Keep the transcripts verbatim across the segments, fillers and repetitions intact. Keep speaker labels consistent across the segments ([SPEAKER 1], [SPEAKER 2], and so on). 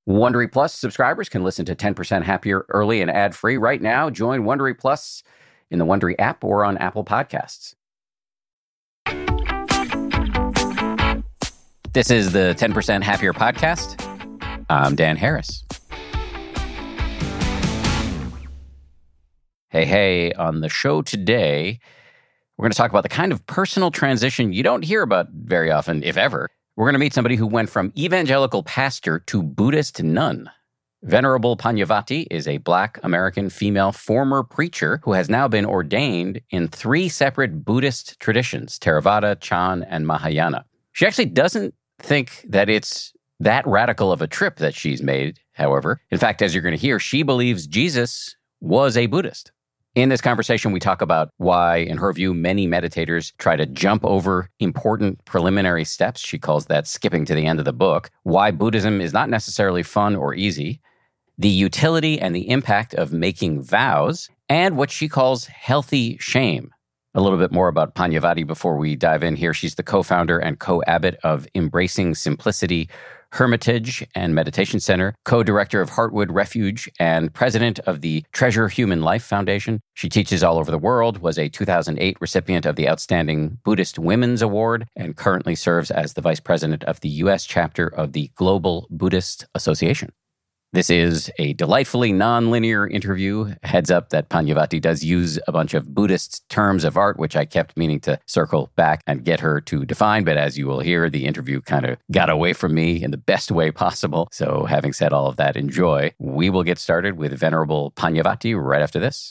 [SPEAKER 1] Wondery Plus subscribers can listen to ten percent Happier early and ad-free right now. Join Wondery Plus in the Wondery app or on Apple Podcasts. This is the ten percent Happier podcast. I'm Dan Harris. Hey, hey, on the show today, we're going to talk about the kind of personal transition you don't hear about very often, if ever. We're going to meet somebody who went from evangelical pastor to Buddhist nun. Venerable Panyavati is a Black American female former preacher who has now been ordained in three separate Buddhist traditions, Theravada, Chan, and Mahayana. She actually doesn't think that it's that radical of a trip that she's made, however. In fact, as you're going to hear, she believes Jesus was a Buddhist. In this conversation, we talk about why, in her view, many meditators try to jump over important preliminary steps. She calls that skipping to the end of the book. Why Buddhism is not necessarily fun or easy. The utility and the impact of making vows. And what she calls healthy shame. A little bit more about Panyavati before we dive in here. She's the co-founder and co-abbot of Embracing Simplicity Hermitage and Meditation Center, co-director of Heartwood Refuge, and president of the Treasure Human Life Foundation. She teaches all over the world, was a two thousand eight recipient of the Outstanding Buddhist Women's Award, and currently serves as the vice president of the U S chapter of the Global Buddhist Association. This is a delightfully non-linear interview. Heads up that Panyavati does use a bunch of Buddhist terms of art, which I kept meaning to circle back and get her to define. But as you will hear, the interview kind of got away from me in the best way possible. So having said all of that, enjoy. We will get started with Venerable Panyavati right after this.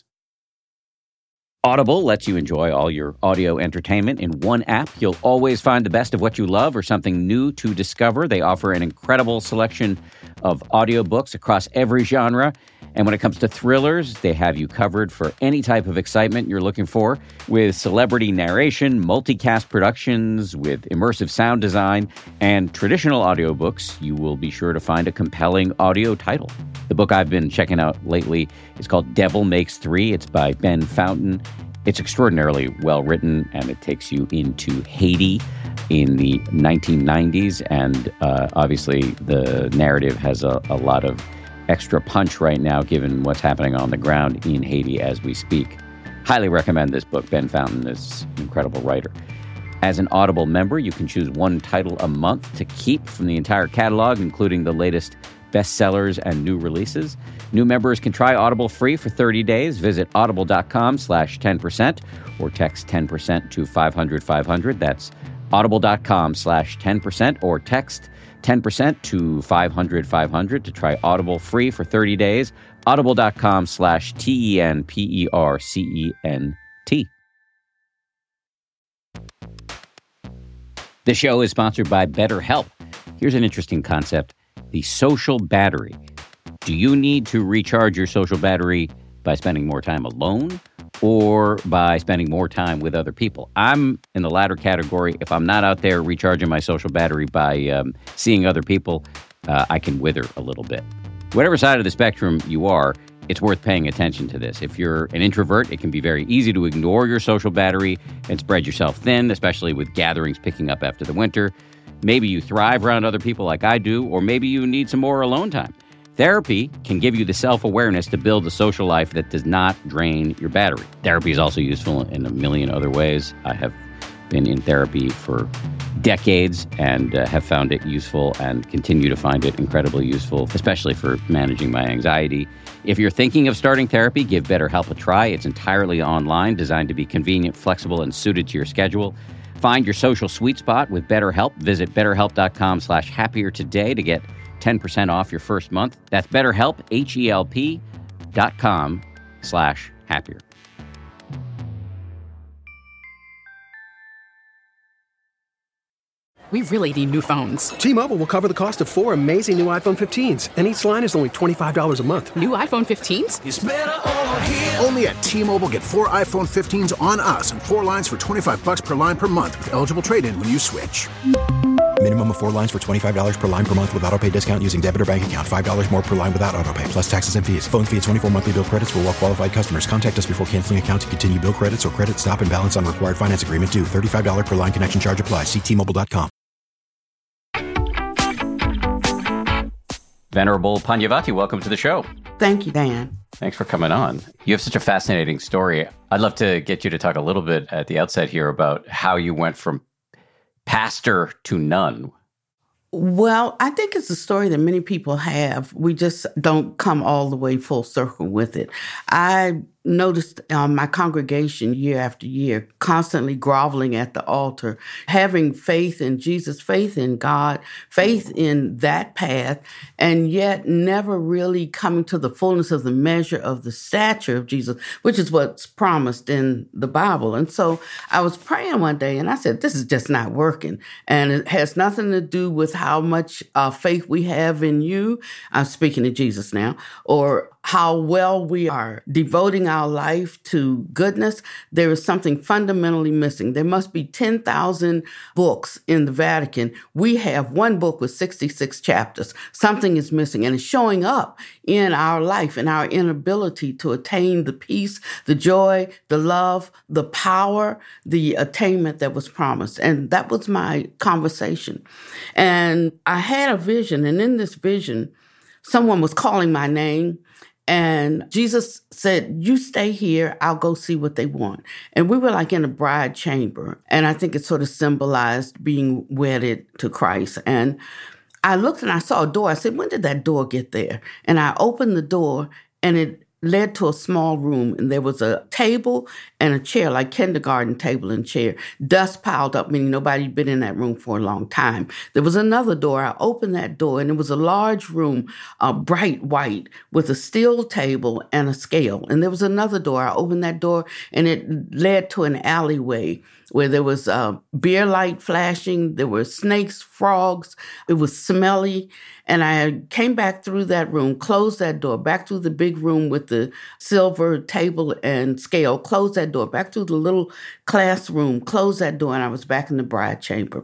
[SPEAKER 1] Audible lets you enjoy all your audio entertainment in one app. You'll always find the best of what you love or something new to discover. They offer an incredible selection of audiobooks across every genre. And when it comes to thrillers, they have you covered for any type of excitement you're looking for. With celebrity narration, multicast productions, with immersive sound design, and traditional audiobooks, you will be sure to find a compelling audio title. The book I've been checking out lately is called Devil Makes Three. It's by Ben Fountain. It's extraordinarily well written, and it takes you into Haiti in the nineteen nineties. And uh, obviously, the narrative has a, a lot of extra punch right now, given what's happening on the ground in Haiti as we speak. Highly recommend this book. Ben Fountain is an incredible writer. As an Audible member, you can choose one title a month to keep from the entire catalog, including the latest bestsellers and new releases. New members can try Audible free for thirty days. Visit audible.com slash 10% or text ten percent to five hundred five hundred. That's audible.com slash 10% or text ten percent to five hundred five hundred to try Audible free for thirty days. Audible.com slash T E N P E R C E N T. The show is sponsored by BetterHelp. Here's an interesting concept. The social battery. Do you need to recharge your social battery by spending more time alone or by spending more time with other people? I'm in the latter category. If I'm not out there recharging my social battery by um, seeing other people, uh, I can wither a little bit. Whatever side of the spectrum you are, it's worth paying attention to this. If you're an introvert, it can be very easy to ignore your social battery and spread yourself thin, especially with gatherings picking up after the winter. Maybe you thrive around other people like I do, or maybe you need some more alone time. Therapy can give you the self-awareness to build a social life that does not drain your battery. Therapy is also useful in a million other ways. I have been in therapy for decades and uh, have found it useful and continue to find it incredibly useful, especially for managing my anxiety. If you're thinking of starting therapy, give BetterHelp a try. It's entirely online, designed to be convenient, flexible, and suited to your schedule. Find your social sweet spot with BetterHelp. Visit betterhelp.com slash happier today to get ten percent off your first month. That's BetterHelp, H-E-L-P dot com slash happier.
[SPEAKER 2] We really need new phones.
[SPEAKER 3] T-Mobile will cover the cost of four amazing new iPhone fifteens, and each line is only twenty-five dollars a month.
[SPEAKER 2] New iPhone fifteens?
[SPEAKER 4] It's better over here.
[SPEAKER 5] Only at T-Mobile, get four iPhone fifteens on us and four lines for twenty-five dollars per line per month with eligible trade-in when you switch.
[SPEAKER 6] Minimum of four lines for twenty-five dollars per line per month with autopay discount using debit or bank account. five dollars more per line without autopay, plus taxes and fees. Phone fee at twenty-four monthly bill credits for well-qualified customers. Contact us before canceling account to continue bill credits or credit stop and balance on required finance agreement due. thirty-five dollars per line connection charge applies. See T Mobile dot com.
[SPEAKER 1] Venerable Panyavati, welcome to the show.
[SPEAKER 4] Thank you, Dan.
[SPEAKER 1] Thanks for coming on. You have such a fascinating story. I'd love to get you to talk a little bit at the outset here about how you went from pastor to nun.
[SPEAKER 4] Well, I think it's a story that many people have. We just don't come all the way full circle with it. I noticed um, my congregation year after year constantly groveling at the altar, having faith in Jesus, faith in God, faith in that path, and yet never really coming to the fullness of the measure of the stature of Jesus, which is what's promised in the Bible. And so I was praying one day and I said, this is just not working. And it has nothing to do with how much uh, faith we have in you. I'm speaking to Jesus now, or how well we are devoting our life to goodness. There is something fundamentally missing. There must be ten thousand books in the Vatican. We have one book with sixty-six chapters. Something is missing, and it's showing up in our life and our inability to attain the peace, the joy, the love, the power, the attainment that was promised. And that was my conversation. And I had a vision, and in this vision, someone was calling my name. And Jesus said, you stay here, I'll go see what they want. And we were like in a bride chamber. And I think it sort of symbolized being wedded to Christ. And I looked and I saw a door. I said, when did that door get there? And I opened the door and it led to a small room, and there was a table and a chair, like kindergarten table and chair. Dust piled up, meaning nobody had been in that room for a long time. There was another door. I opened that door, and it was a large room, uh, bright white, with a steel table and a scale. And there was another door. I opened that door, and it led to an alleyway where there was uh, beer light flashing. There were snakes, frogs. It was smelly. And I came back through that room, closed that door, back through the big room with the silver table and scale, closed that door, back through the little classroom, closed that door, and I was back in the bride chamber.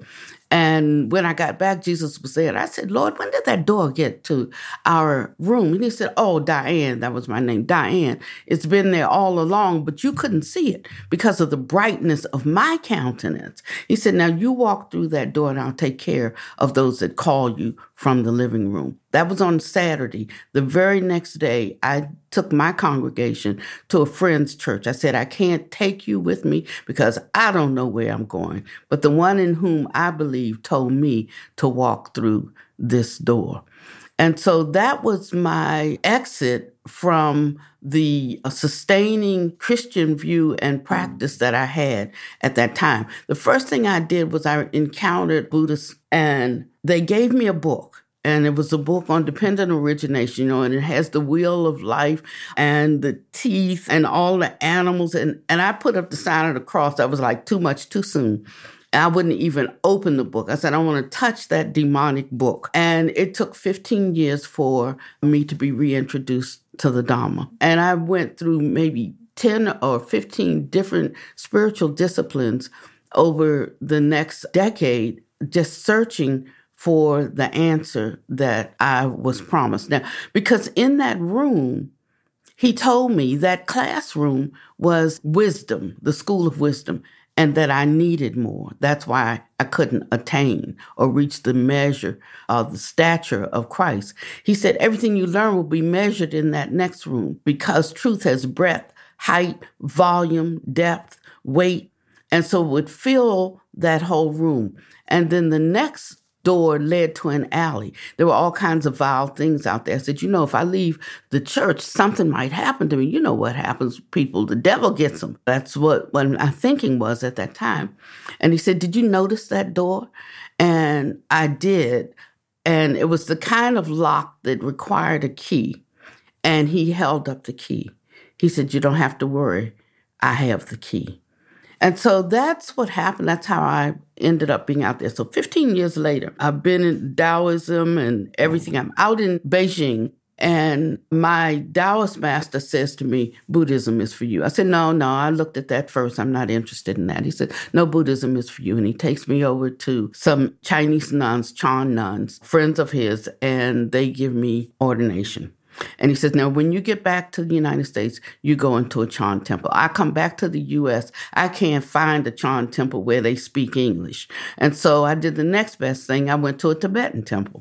[SPEAKER 4] And when I got back, Jesus was there. I said, Lord, when did that door get to our room? And he said, oh, Diane, that was my name, Diane. It's been there all along, but you couldn't see it because of the brightness of my countenance. He said, now you walk through that door and I'll take care of those that call you from the living room. That was on Saturday. The very next day, I took my congregation to a friend's church. I said, I can't take you with me because I don't know where I'm going. But the one in whom I believe told me to walk through this door. And so that was my exit from the sustaining Christian view and practice that I had at that time. The first thing I did was I encountered Buddhists, and they gave me a book. And it was a book on dependent origination, you know, and it has the wheel of life and the teeth and all the animals. And, and I put up the sign of the cross. That was like too much, too soon. I wouldn't even open the book. I said, I want to touch that demonic book. And it took fifteen years for me to be reintroduced to the Dhamma. And I went through maybe ten or fifteen different spiritual disciplines over the next decade, just searching for the answer that I was promised. Now, because in that room, he told me that classroom was wisdom, the school of wisdom, and that I needed more. That's why I couldn't attain or reach the measure of the stature of Christ. He said, everything you learn will be measured in that next room because truth has breadth, height, volume, depth, weight, and so it would fill that whole room. And then the next door led to an alley. There were all kinds of vile things out there. I said, you know, if I leave the church, something might happen to me. You know what happens, people. The devil gets them. That's what, what my thinking was at that time. And he said, did you notice that door? And I did. And it was the kind of lock that required a key. And he held up the key. He said, you don't have to worry. I have the key. And so that's what happened. That's how I ended up being out there. So fifteen years later, I've been in Taoism and everything. I'm out in Beijing, and my Taoist master says to me, Buddhism is for you. I said, no, no, I looked at that first. I'm not interested in that. He said, no, Buddhism is for you. And he takes me over to some Chinese nuns, Chan nuns, friends of his, and they give me ordination. And he says, now, when you get back to the United States, you go into a Chan temple. I come back to the U S, I can't find a Chan temple where they speak English. And so I did the next best thing. I went to a Tibetan temple.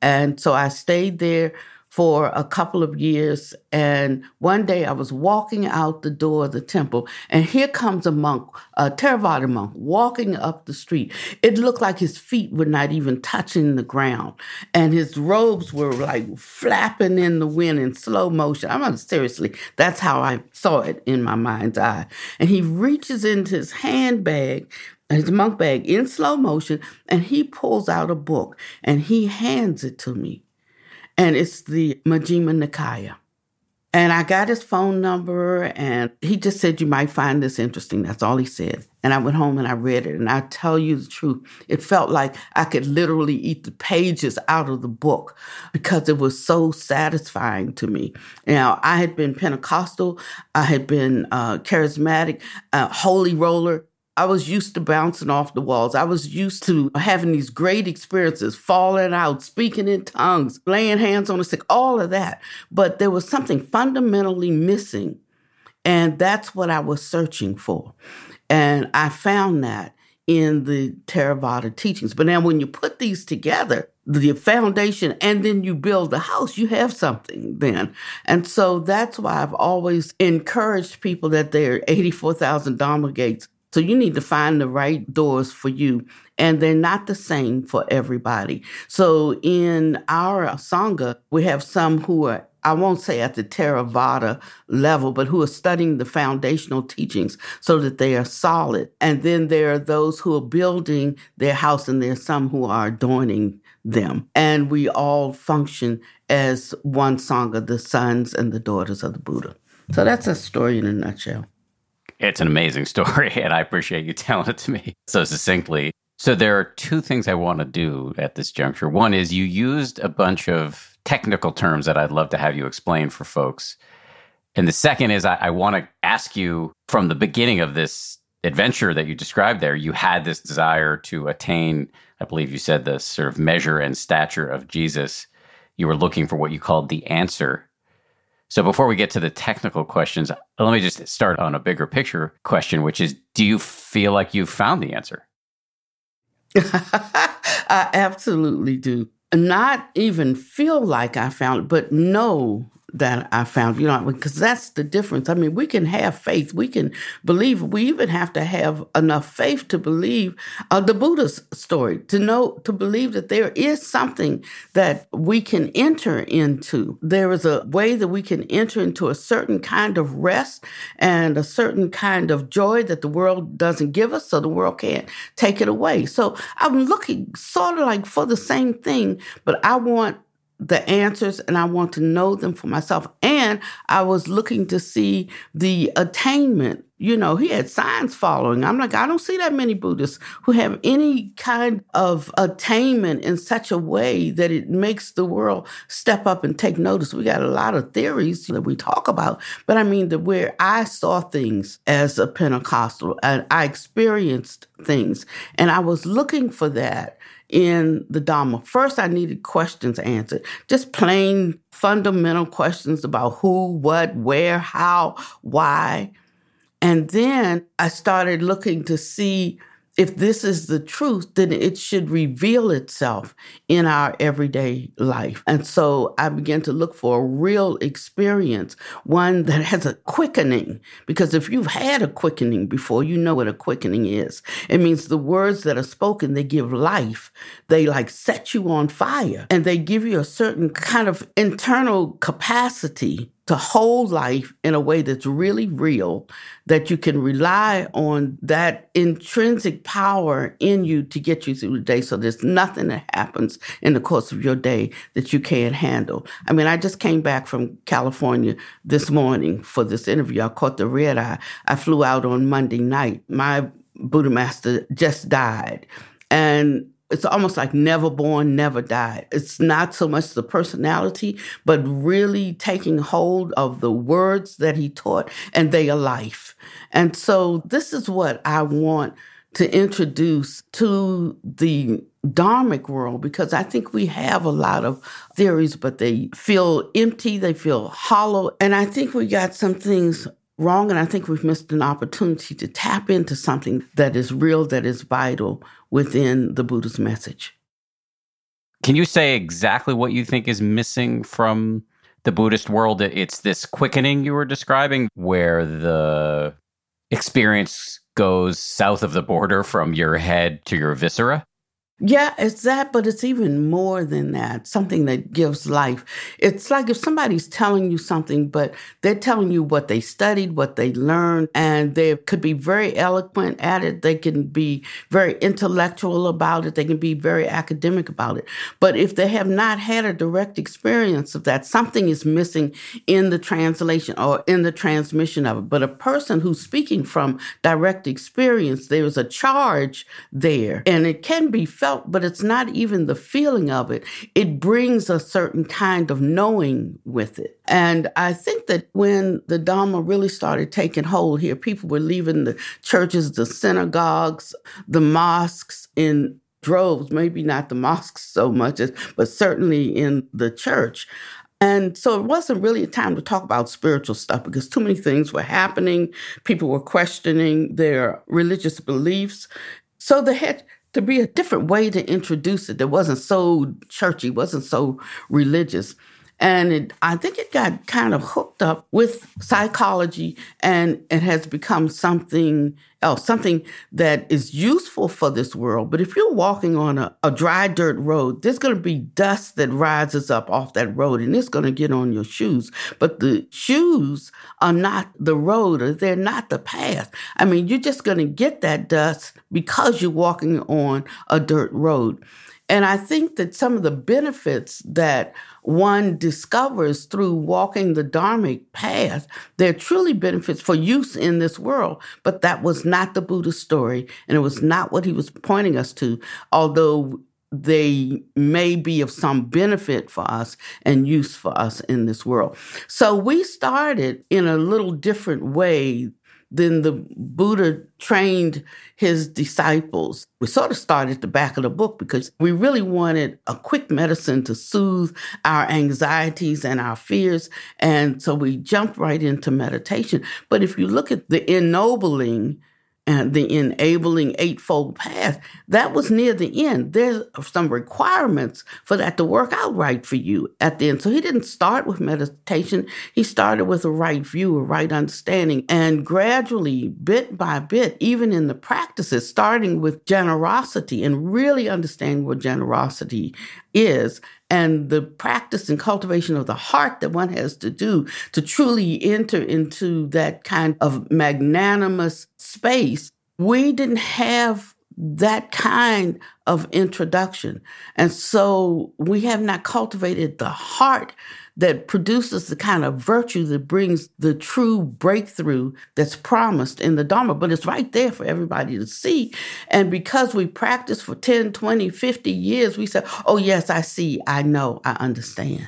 [SPEAKER 4] And so I stayed there for a couple of years. And one day I was walking out the door of the temple, and here comes a monk, a Theravada monk, walking up the street. It looked like his feet were not even touching the ground, and his robes were like flapping in the wind in slow motion. I'm not seriously, that's how I saw it in my mind's eye. And he reaches into his handbag, his monk bag, in slow motion, and he pulls out a book, and he hands it to me. And it's the Majjhima Nikaya. And I got his phone number, and he just said, you might find this interesting. That's all he said. And I went home and I read it. And I tell you the truth, it felt like I could literally eat the pages out of the book because it was so satisfying to me. Now, I had been Pentecostal. I had been uh, charismatic, uh, holy roller. I was used to bouncing off the walls. I was used to having these great experiences, falling out, speaking in tongues, laying hands on the sick, all of that. But there was something fundamentally missing, and that's what I was searching for. And I found that in the Theravada teachings. But now when you put these together, the foundation, and then you build the house, you have something then. And so that's why I've always encouraged people that there are eighty-four thousand Dharma gates. So you need to find the right doors for you, and they're not the same for everybody. So in our Sangha, we have some who are, I won't say at the Theravada level, but who are studying the foundational teachings so that they are solid. And then there are those who are building their house, and there's some who are adorning them. And we all function as one Sangha, the sons and the daughters of the Buddha. So that's a story in a nutshell.
[SPEAKER 1] It's an amazing story, and I appreciate you telling it to me so succinctly. So there are two things I want to do at this juncture. One is you used a bunch of technical terms that I'd love to have you explain for folks. And the second is I, I want to ask you, from the beginning of this adventure that you described there, you had this desire to attain, I believe you said, the sort of measure and stature of Jesus. You were looking for what you called the answer. So before we get to the technical questions, let me just start on a bigger picture question, which is, do you feel like you've found the answer?
[SPEAKER 4] I absolutely do. Not even feel like I found it, but know that I found, you know, because that's the difference. I mean, we can have faith. We can believe. We even have to have enough faith to believe uh, the Buddha's story, to know, to believe that there is something that we can enter into. There is a way that we can enter into a certain kind of rest and a certain kind of joy that the world doesn't give us, so the world can't take it away. So I'm looking sort of like for the same thing, but I want the answers, and I want to know them for myself. And I was looking to see the attainment. You know, he had signs following. I'm like, I don't see that many Buddhists who have any kind of attainment in such a way that it makes the world step up and take notice. We got a lot of theories that we talk about, but I mean, the where I saw things as a Pentecostal, and I experienced things, and I was looking for that in the Dharma. First, I needed questions answered, just plain fundamental questions about who, what, where, how, why. And then I started looking to see if this is the truth, then it should reveal itself in our everyday life. And so I began to look for a real experience, one that has a quickening. Because if you've had a quickening before, you know what a quickening is. It means the words that are spoken, they give life. They like set you on fire, and they give you a certain kind of internal capacity to hold life in a way that's really real, that you can rely on that intrinsic power in you to get you through the day. So there's nothing that happens in the course of your day that you can't handle. I mean, I just came back from California this morning for this interview. I caught the red eye. I flew out on Monday night. My Buddha master just died. And it's almost like never born, never died. It's not so much the personality, but really taking hold of the words that he taught, and they are life. And so this is what I want to introduce to the Dharmic world, because I think we have a lot of theories, but they feel empty, they feel hollow. And I think we got some things wrong, and I think we've missed an opportunity to tap into something that is real, that is vital within the Buddha's message.
[SPEAKER 1] Can you say exactly what you think is missing from the Buddhist world? It's this quickening you were describing, where the experience goes south of the border from your head to your viscera?
[SPEAKER 4] Yeah, it's that, but it's even more than that, something that gives life. It's like if somebody's telling you something, but they're telling you what they studied, what they learned, and they could be very eloquent at it. They can be very intellectual about it. They can be very academic about it. But if they have not had a direct experience of that, something is missing in the translation or in the transmission of it. But a person who's speaking from direct experience, there's a charge there, and it can be felt, but it's not even the feeling of it. It brings a certain kind of knowing with it. And I think that when the Dharma really started taking hold here, people were leaving the churches, the synagogues, the mosques in droves, maybe not the mosques so much, as, but certainly in the church. And so it wasn't really a time to talk about spiritual stuff because too many things were happening. People were questioning their religious beliefs. So they had to be a different way to introduce it that wasn't so churchy, wasn't so religious. And it, I think it got kind of hooked up with psychology, and it has become something else, something that is useful for this world. But if you're walking on a, a dry dirt road, there's going to be dust that rises up off that road, and it's going to get on your shoes. But the shoes are not the road, or they're not the path. I mean, you're just going to get that dust because you're walking on a dirt road. And I think that some of the benefits that one discovers through walking the Dharmic path, they're truly benefits for use in this world. But that was not the Buddha's story, and it was not what he was pointing us to, although they may be of some benefit for us and use for us in this world. So we started in a little different way than the Buddha trained his disciples. We sort of started at the back of the book because we really wanted a quick medicine to soothe our anxieties and our fears. And so we jumped right into meditation. But if you look at the ennobling and the enabling eightfold path, that was near the end. There's some requirements for that to work out right for you at the end. So he didn't start with meditation. He started with a right view, a right understanding. And gradually, bit by bit, even in the practices, starting with generosity and really understanding what generosity is, and the practice and cultivation of the heart that one has to do to truly enter into that kind of magnanimous space. We didn't have that kind of introduction. And so we have not cultivated the heart that produces the kind of virtue that brings the true breakthrough that's promised in the Dharma. But it's right there for everybody to see. And because we practice for ten, twenty, fifty years, we say, oh, yes, I see, I know, I understand.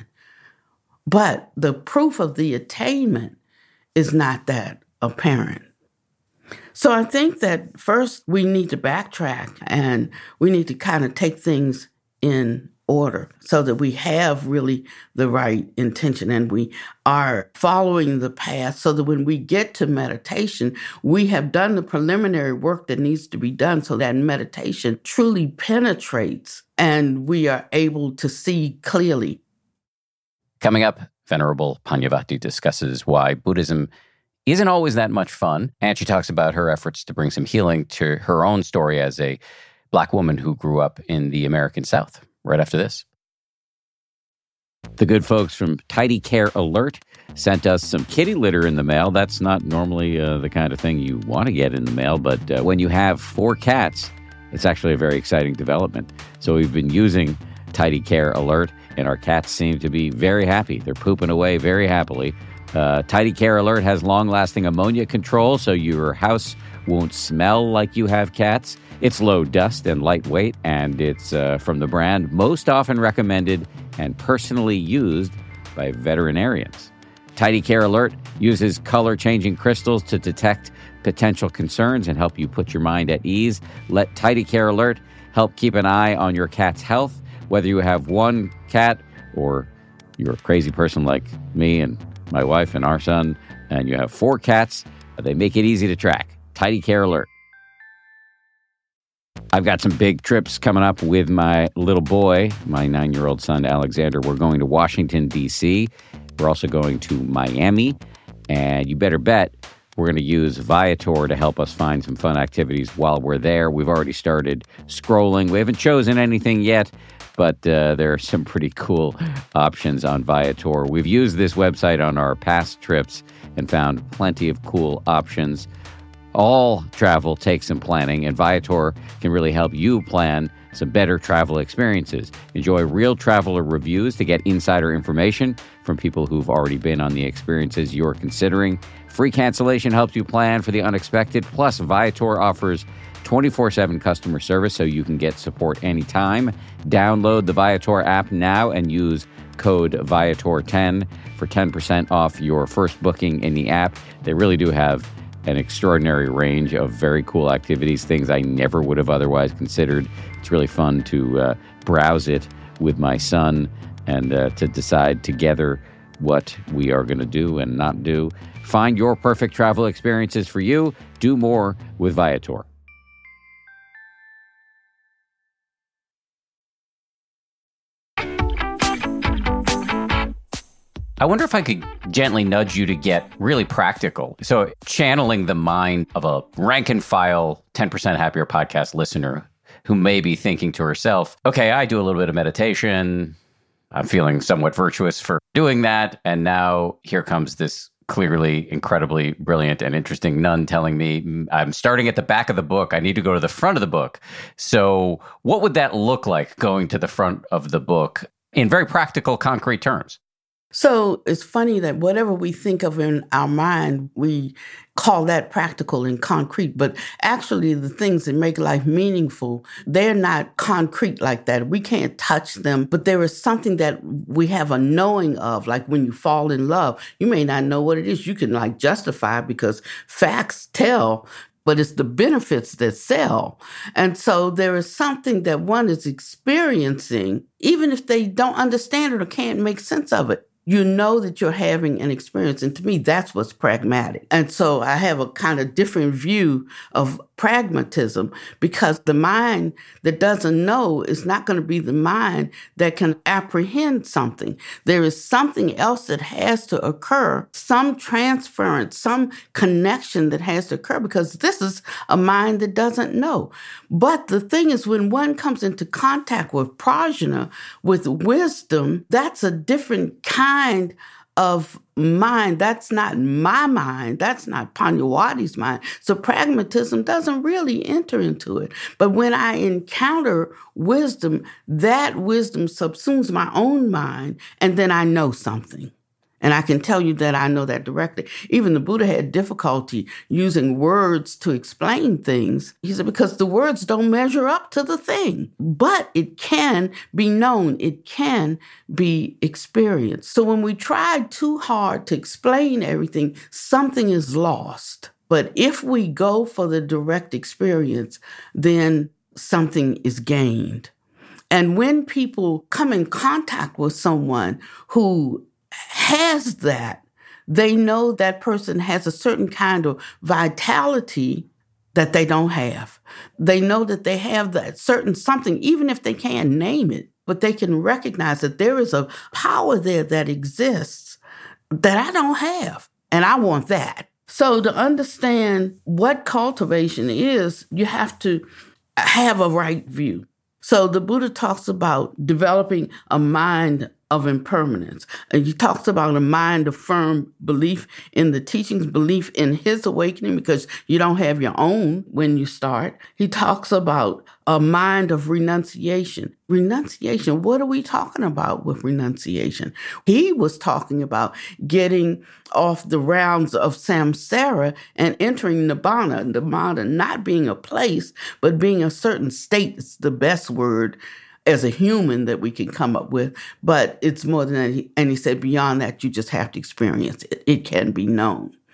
[SPEAKER 4] But the proof of the attainment is not that apparent. So I think that first we need to backtrack and we need to kind of take things in order so that we have really the right intention and we are following the path so that when we get to meditation, we have done the preliminary work that needs to be done so that meditation truly penetrates and we are able to see clearly.
[SPEAKER 1] Coming up, Venerable Panyavati discusses why Buddhism isn't always that much fun, and she talks about her efforts to bring some healing to her own story as a Black woman who grew up in the American South. Right after this. The good folks from Tidy Care Alert sent us some kitty litter in the mail. That's not normally uh, the kind of thing you want to get in the mail, but uh, when you have four cats, it's actually a very exciting development. So we've been using Tidy Care Alert, and our cats seem to be very happy. They're pooping away very happily. Uh, Tidy Care Alert has long-lasting ammonia control, so your house won't smell like you have cats. It's low dust and lightweight, and it's uh, from the brand most often recommended and personally used by veterinarians. Tidy Care Alert uses color-changing crystals to detect potential concerns and help you put your mind at ease. Let Tidy Care Alert help keep an eye on your cat's health, whether you have one cat or you're a crazy person like me and my wife and our son, and you have four cats. They make it easy to track. Tidy Care Alert. I've got some big trips coming up with my little boy, my nine-year-old son, Alexander. We're going to Washington, D C We're also going to Miami. And you better bet we're going to use Viator to help us find some fun activities while we're there. We've already started scrolling. We haven't chosen anything yet, but uh, there are some pretty cool options on Viator. We've used this website on our past trips and found plenty of cool options. All travel takes some planning, and Viator can really help you plan some better travel experiences. Enjoy real traveler reviews to get insider information from people who've already been on the experiences you're considering. Free cancellation helps you plan for the unexpected. Plus, Viator offers twenty-four seven customer service so you can get support anytime. Download the Viator app now and use code Viator ten for ten percent off your first booking in the app. They really do have an extraordinary range of very cool activities, things I never would have otherwise considered. It's really fun to uh, browse it with my son and uh, to decide together what we are going to do and not do. Find your perfect travel experiences for you. Do more with Viator. I wonder if I could gently nudge you to get really practical. So channeling the mind of a rank and file ten percent Happier podcast listener who may be thinking to herself, okay, I do a little bit of meditation. I'm feeling somewhat virtuous for doing that. And now here comes this clearly incredibly brilliant and interesting nun telling me I'm starting at the back of the book. I need to go to the front of the book. So what would that look like, going to the front of the book in very practical, concrete terms?
[SPEAKER 4] So it's funny that whatever we think of in our mind, we call that practical and concrete. But actually, the things that make life meaningful, they're not concrete like that. We can't touch them, but there is something that we have a knowing of. Like when you fall in love, you may not know what it is. You can like justify because facts tell, but it's the benefits that sell. And so there is something that one is experiencing, even if they don't understand it or can't make sense of it. You know that you're having an experience. And to me, that's what's pragmatic. And so I have a kind of different view of pragmatism, because the mind that doesn't know is not going to be the mind that can apprehend something. There is something else that has to occur, some transference, some connection that has to occur, because this is a mind that doesn't know. But the thing is, when one comes into contact with prajna, with wisdom, that's a different kind of mind. That's not my mind. That's not Panyawadi's mind. So pragmatism doesn't really enter into it. But when I encounter wisdom, that wisdom subsumes my own mind, and then I know something. And I can tell you that I know that directly. Even the Buddha had difficulty using words to explain things. He said, because the words don't measure up to the thing. But it can be known. It can be experienced. So when we try too hard to explain everything, something is lost. But if we go for the direct experience, then something is gained. And when people come in contact with someone who has that, they know that person has a certain kind of vitality that they don't have. They know that they have that certain something, even if they can't name it, but they can recognize that there is a power there that exists that I don't have, and I want that. So to understand what cultivation is, you have to have a right view. So the Buddha talks about developing a mind of impermanence. And he talks about a mind of firm belief in the teachings, belief in his awakening, because you don't have your own when you start. He talks about a mind of renunciation. Renunciation, what are we talking about with renunciation? He was talking about getting off the rounds of samsara and entering nibbana. Nibbana not being a place, but being a certain state. It's the best word as a human that we can come up with, but it's more than that. And he said, beyond that, you just have to experience it. It can be known.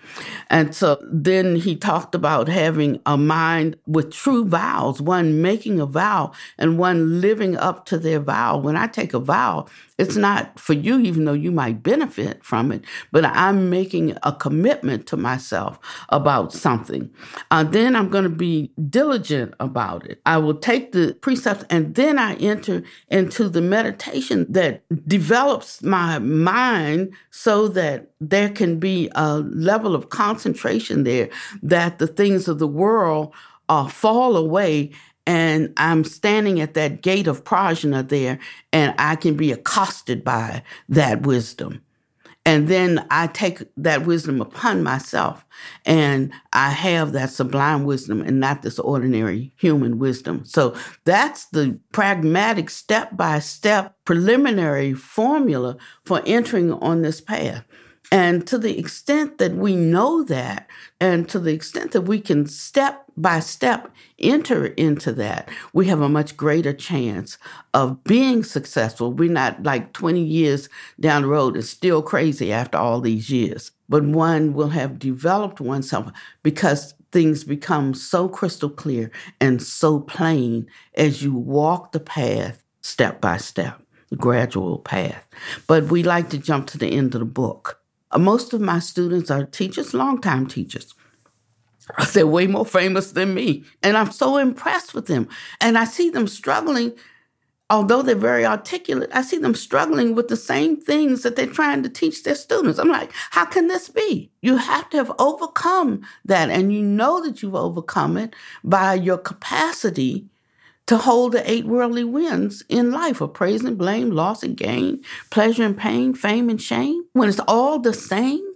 [SPEAKER 4] And so then he talked about having a mind with true vows, one making a vow and one living up to their vow. When I take a vow, it's not for you, even though you might benefit from it, but I'm making a commitment to myself about something. Uh, then I'm going to be diligent about it. I will take the precepts and then I enter into the meditation that develops my mind so that there can be a level of concentration there that the things of the world uh, fall away. And I'm standing at that gate of prajna there, and I can be accosted by that wisdom. And then I take that wisdom upon myself, and I have that sublime wisdom and not this ordinary human wisdom. So that's the pragmatic step-by-step preliminary formula for entering on this path. And to the extent that we know that, and to the extent that we can step by step enter into that, we have a much greater chance of being successful. We're not like twenty years down the road and still crazy after all these years. But one will have developed oneself because things become so crystal clear and so plain as you walk the path step by step, the gradual path. But we like to jump to the end of the book. Most of my students are teachers, longtime teachers. They're way more famous than me. And I'm so impressed with them. And I see them struggling, although they're very articulate, I see them struggling with the same things that they're trying to teach their students. I'm like, how can this be? You have to have overcome that. And you know that you've overcome it by your capacity to hold the eight worldly winds in life of praise and blame, loss and gain, pleasure and pain, fame and shame. When it's all the same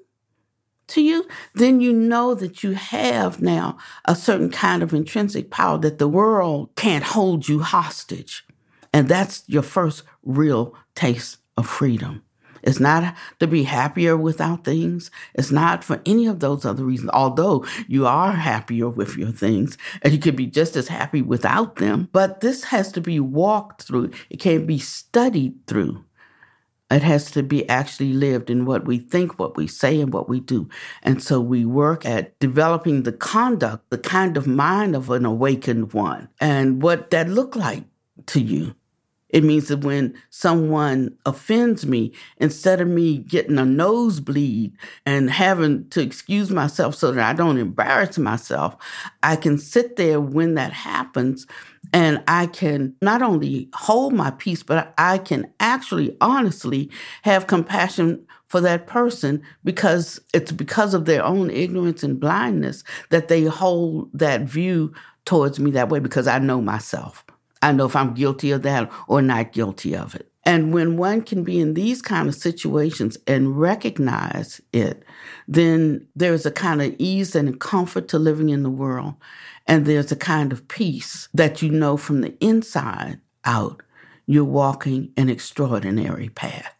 [SPEAKER 4] to you, then you know that you have now a certain kind of intrinsic power that the world can't hold you hostage. And that's your first real taste of freedom. It's not to be happier without things. It's not for any of those other reasons, although you are happier with your things and you can be just as happy without them. But this has to be walked through. It can't be studied through. It has to be actually lived in what we think, what we say, and what we do. And so we work at developing the conduct, the kind of mind of an awakened one, and what that look like to you. It means that when someone offends me, instead of me getting a nosebleed and having to excuse myself so that I don't embarrass myself, I can sit there when that happens and I can not only hold my peace, but I can actually honestly have compassion for that person because it's because of their own ignorance and blindness that they hold that view towards me that way because I know myself. I know if I'm guilty of that or not guilty of it. And when one can be in these kind of situations and recognize it, then there's a kind of ease and comfort to living in the world. And there's a kind of peace that you know from the inside out, you're walking an extraordinary path.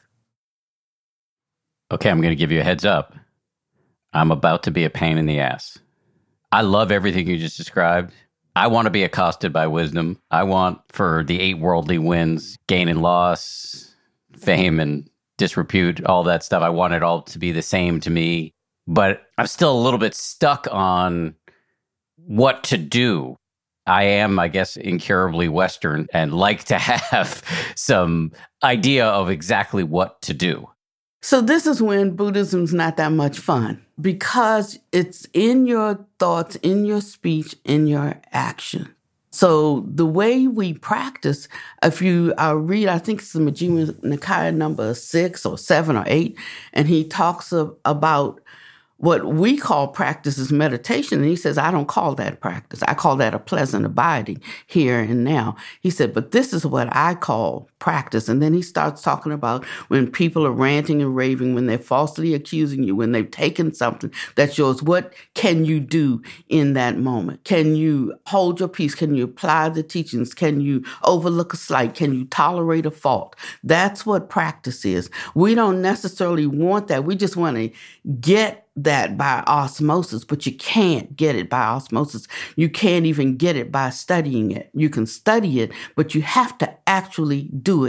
[SPEAKER 1] Okay, I'm going to give you a heads up. I'm about to be a pain in the ass. I love everything you just described. I want to be accosted by wisdom. I want for the eight worldly winds, gain and loss, fame and disrepute, all that stuff. I want it all to be the same to me. But I'm still a little bit stuck on what to do. I am, I guess, incurably Western and like to have some idea of exactly what to do.
[SPEAKER 4] So this is when Buddhism's not that much fun because it's in your thoughts, in your speech, in your action. So the way we practice, if you uh, read, I think it's the Majjhima Nikaya number six or seven or eight, and he talks of, about what we call practice is meditation. And he says, I don't call that practice. I call that a pleasant abiding here and now. He said, but this is what I call practice. And then he starts talking about when people are ranting and raving, when they're falsely accusing you, when they've taken something that's yours. What can you do in that moment? Can you hold your peace? Can you apply the teachings? Can you overlook a slight? Can you tolerate a fault? That's what practice is. We don't necessarily want that. We just want to get that by osmosis, but you can't get it by osmosis. You can't even get it by studying it. You can study it, but you have to actually do it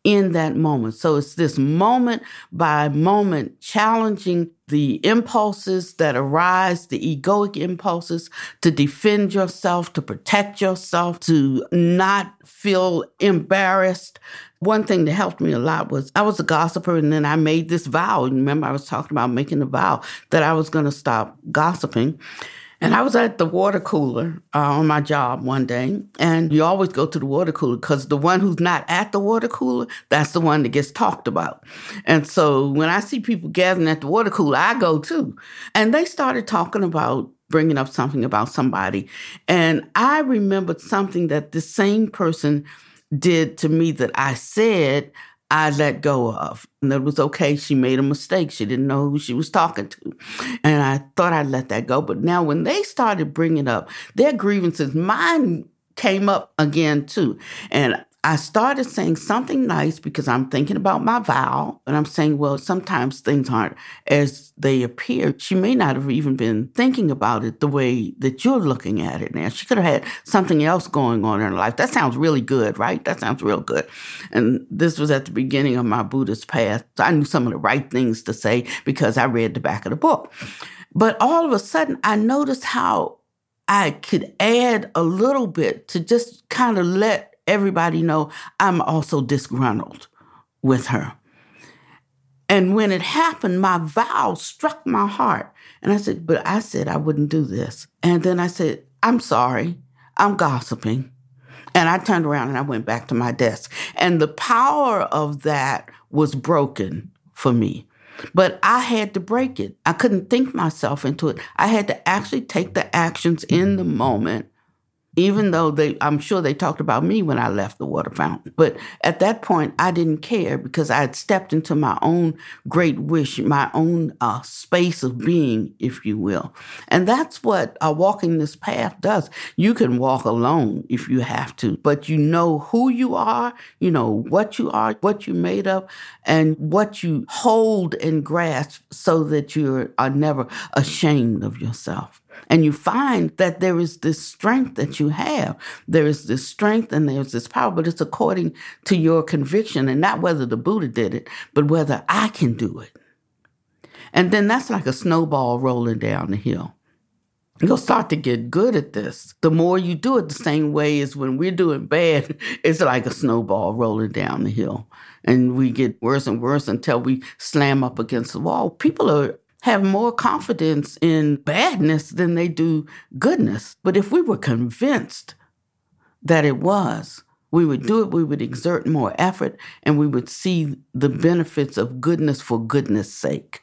[SPEAKER 4] in that moment. So it's this moment by moment challenging the impulses that arise, the egoic impulses to defend yourself, to protect yourself, to not feel embarrassed. One thing that helped me a lot was I was a gossiper, and then I made this vow. Remember, I was talking about making a vow that I was going to stop gossiping. And I was at the water cooler uh, on my job one day, and you always go to the water cooler because the one who's not at the water cooler, that's the one that gets talked about. And so when I see people gathering at the water cooler, I go too. And they started talking about bringing up something about somebody. And I remembered something that the same person did to me that I said I let go of. And it was okay. She made a mistake. She didn't know who she was talking to. And I thought I'd let that go. But now when they started bringing up their grievances, mine came up again too. And I started saying something nice because I'm thinking about my vow. And I'm saying, well, sometimes things aren't as they appear. She may not have even been thinking about it the way that you're looking at it now. She could have had something else going on in her life. That sounds really good, right? That sounds real good. And this was at the beginning of my Buddhist path. So I knew some of the right things to say because I read the back of the book. But all of a sudden, I noticed how I could add a little bit to just kind of let everybody know I'm also disgruntled with her. And when it happened, my vow struck my heart. And I said, but I said I wouldn't do this. And then I said, I'm sorry, I'm gossiping. And I turned around and I went back to my desk. And the power of that was broken for me. But I had to break it. I couldn't think myself into it. I had to actually take the actions in the moment, even though they, I'm sure they talked about me when I left the water fountain. But at that point, I didn't care because I had stepped into my own great wish, my own uh, space of being, if you will. And that's what uh, walking this path does. You can walk alone if you have to, but you know who you are, you know what you are, what you're made of, and what you hold and grasp so that you are never ashamed of yourself. And you find that there is this strength that you have. There is this strength and there's this power, but it's according to your conviction and not whether the Buddha did it, but whether I can do it. And then that's like a snowball rolling down the hill. You'll start to get good at this. The more you do it, the same way as when we're doing bad, it's like a snowball rolling down the hill. And we get worse and worse until we slam up against the wall. People are have more confidence in badness than they do goodness. But if we were convinced that it was, we would do it, we would exert more effort, and we would see the benefits of goodness for goodness' sake.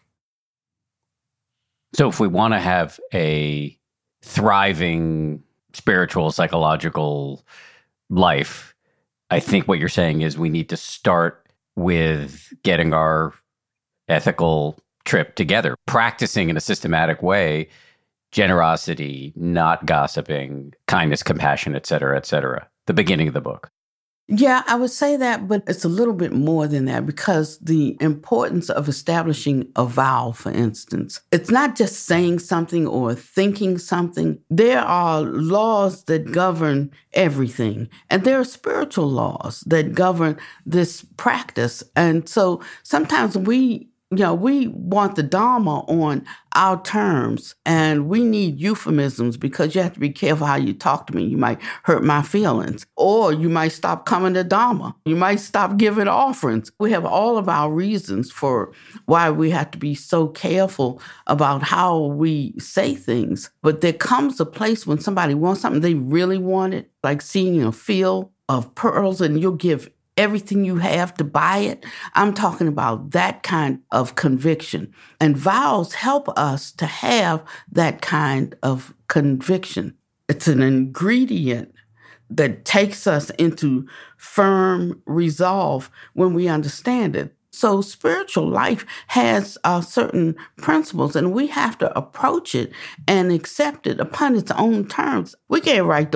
[SPEAKER 1] So if we want to have a thriving spiritual, psychological life, I think what you're saying is we need to start with getting our ethical trip together, practicing in a systematic way, generosity, not gossiping, kindness, compassion, et cetera, et cetera. The beginning of the book.
[SPEAKER 4] Yeah, I would say that, but it's a little bit more than that because the importance of establishing a vow, for instance, it's not just saying something or thinking something. There are laws that govern everything, and there are spiritual laws that govern this practice. And so sometimes we You know, we want the Dharma on our terms, and we need euphemisms because you have to be careful how you talk to me. You might hurt my feelings, or you might stop coming to Dharma. You might stop giving offerings. We have all of our reasons for why we have to be so careful about how we say things. But there comes a place when somebody wants something, they really want it, like seeing a field of pearls, and you'll give everything you have to buy it. I'm talking about that kind of conviction. And vows help us to have that kind of conviction. It's an ingredient that takes us into firm resolve when we understand it. So spiritual life has uh, certain principles, and we have to approach it and accept it upon its own terms. We can't write the book.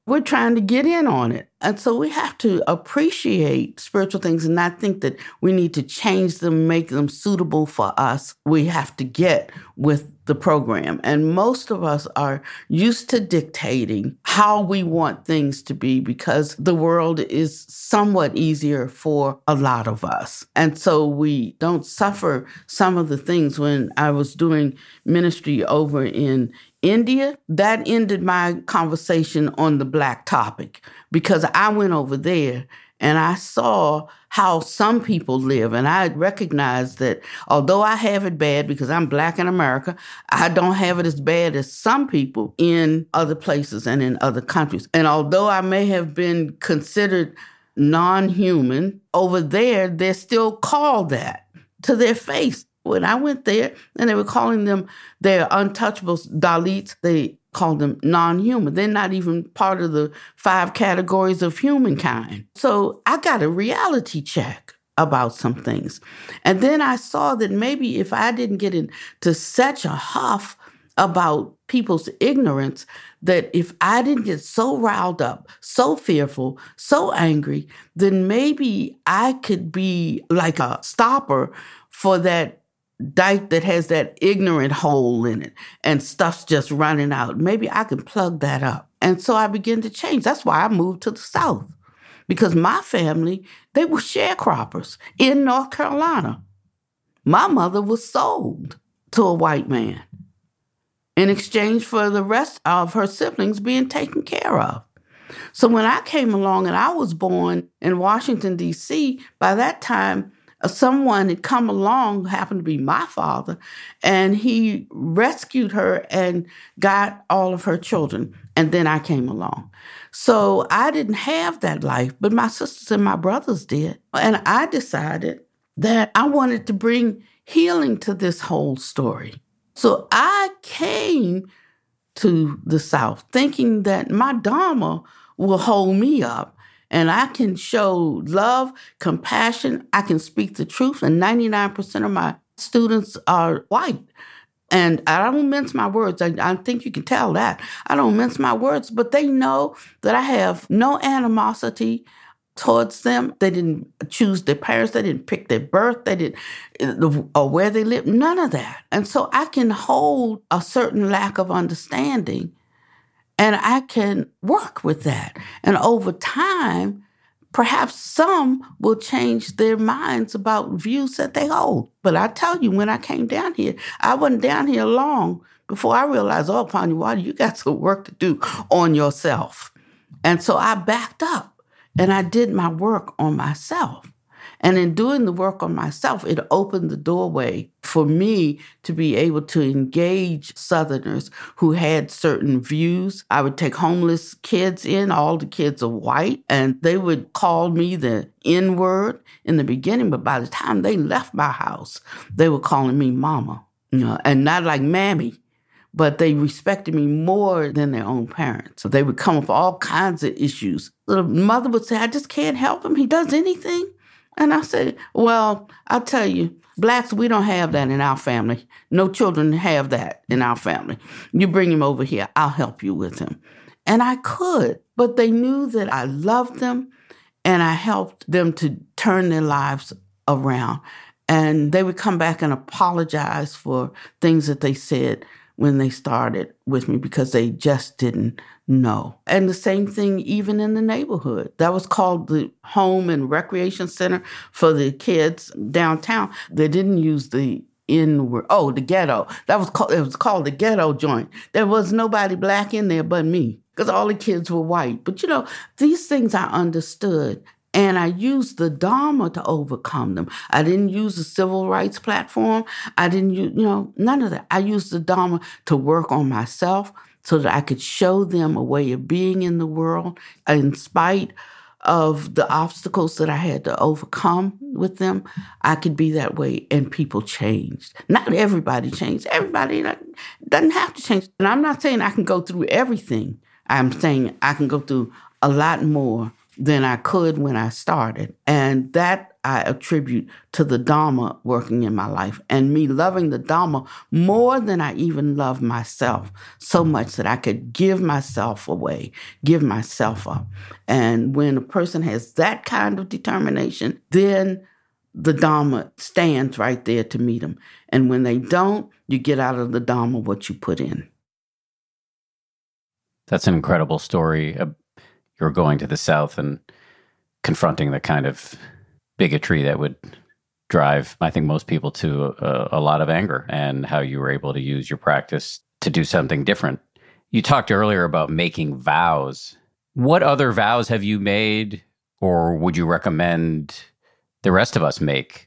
[SPEAKER 4] we're trying to get in on it. And so we have to appreciate spiritual things and not think that we need to change them, make them suitable for us. We have to get with the program. And most of us are used to dictating how we want things to be because the world is somewhat easier for a lot of us. And so we don't suffer some of the things. When I was doing ministry over in India, that ended my conversation on the Black topic because I went over there and I saw how some people live. And I recognized that although I have it bad because I'm Black in America, I don't have it as bad as some people in other places and in other countries. And although I may have been considered non-human, over there, they're still called that to their face. When I went there and they were calling them their untouchables, Dalits, they called them non-human. They're not even part of the five categories of humankind. So I got a reality check about some things. And then I saw that maybe if I didn't get into such a huff about people's ignorance, that if I didn't get so riled up, so fearful, so angry, then maybe I could be like a stopper for that dike that has that ignorant hole in it and stuff's just running out. Maybe I can plug that up. And so I began to change. That's why I moved to the South, because my family, they were sharecroppers in North Carolina. My mother was sold to a white man in exchange for the rest of her siblings being taken care of. So when I came along and I was born in Washington, D C, by that time, someone had come along, happened to be my father, and he rescued her and got all of her children. And then I came along. So I didn't have that life, but my sisters and my brothers did. And I decided that I wanted to bring healing to this whole story. So I came to the South thinking that my Dharma will hold me up. And I can show love, compassion. I can speak the truth. And ninety-nine percent of my students are white. And I don't mince my words. I, I think you can tell that. I don't mince my words. But they know that I have no animosity towards them. They didn't choose their parents. They didn't pick their birth. They didn't, or where they live. None of that. And so I can hold a certain lack of understanding. And I can work with that. And over time, perhaps some will change their minds about views that they hold. But I tell you, when I came down here, I wasn't down here long before I realized, oh, Panyawadi, you got some work to do on yourself. And so I backed up and I did my work on myself. And in doing the work on myself, it opened the doorway for me to be able to engage Southerners who had certain views. I would take homeless kids in. All the kids are white, and they would call me the N-word in the beginning, but by the time they left my house, they were calling me mama, you know, and not like mammy. But they respected me more than their own parents. So they would come up with all kinds of issues. The mother would say, I just can't help him. He does anything. And I said, well, I'll tell you, Blacks, we don't have that in our family. No children have that in our family. You bring him over here, I'll help you with him. And I could, but they knew that I loved them and I helped them to turn their lives around. And they would come back and apologize for things that they said when they started with me because they just didn't know. And the same thing even in the neighborhood. That was called the Home and Recreation Center for the kids downtown. They didn't use the N word. Oh, the ghetto. That was called, it was called the ghetto joint. There was nobody Black in there but me because all the kids were white. But, you know, these things I understood. And I used the Dharma to overcome them. I didn't use the civil rights platform. I didn't use, you know, none of that. I used the Dharma to work on myself so that I could show them a way of being in the world in spite of the obstacles that I had to overcome with them. I could be that way, and people changed. Not everybody changed. Everybody doesn't have to change. And I'm not saying I can go through everything. I'm saying I can go through a lot more than I could when I started. And that I attribute to the Dharma working in my life and me loving the Dharma more than I even love myself, so much that I could give myself away, give myself up. And when a person has that kind of determination, then the Dharma stands right there to meet them. And when they don't, you get out of the Dharma what you put in.
[SPEAKER 1] That's an incredible story. You're going to the South and confronting the kind of bigotry that would drive, I think, most people to a, a lot of anger, and how you were able to use your practice to do something different. You talked earlier about making vows. What other vows have you made, or would you recommend the rest of us make?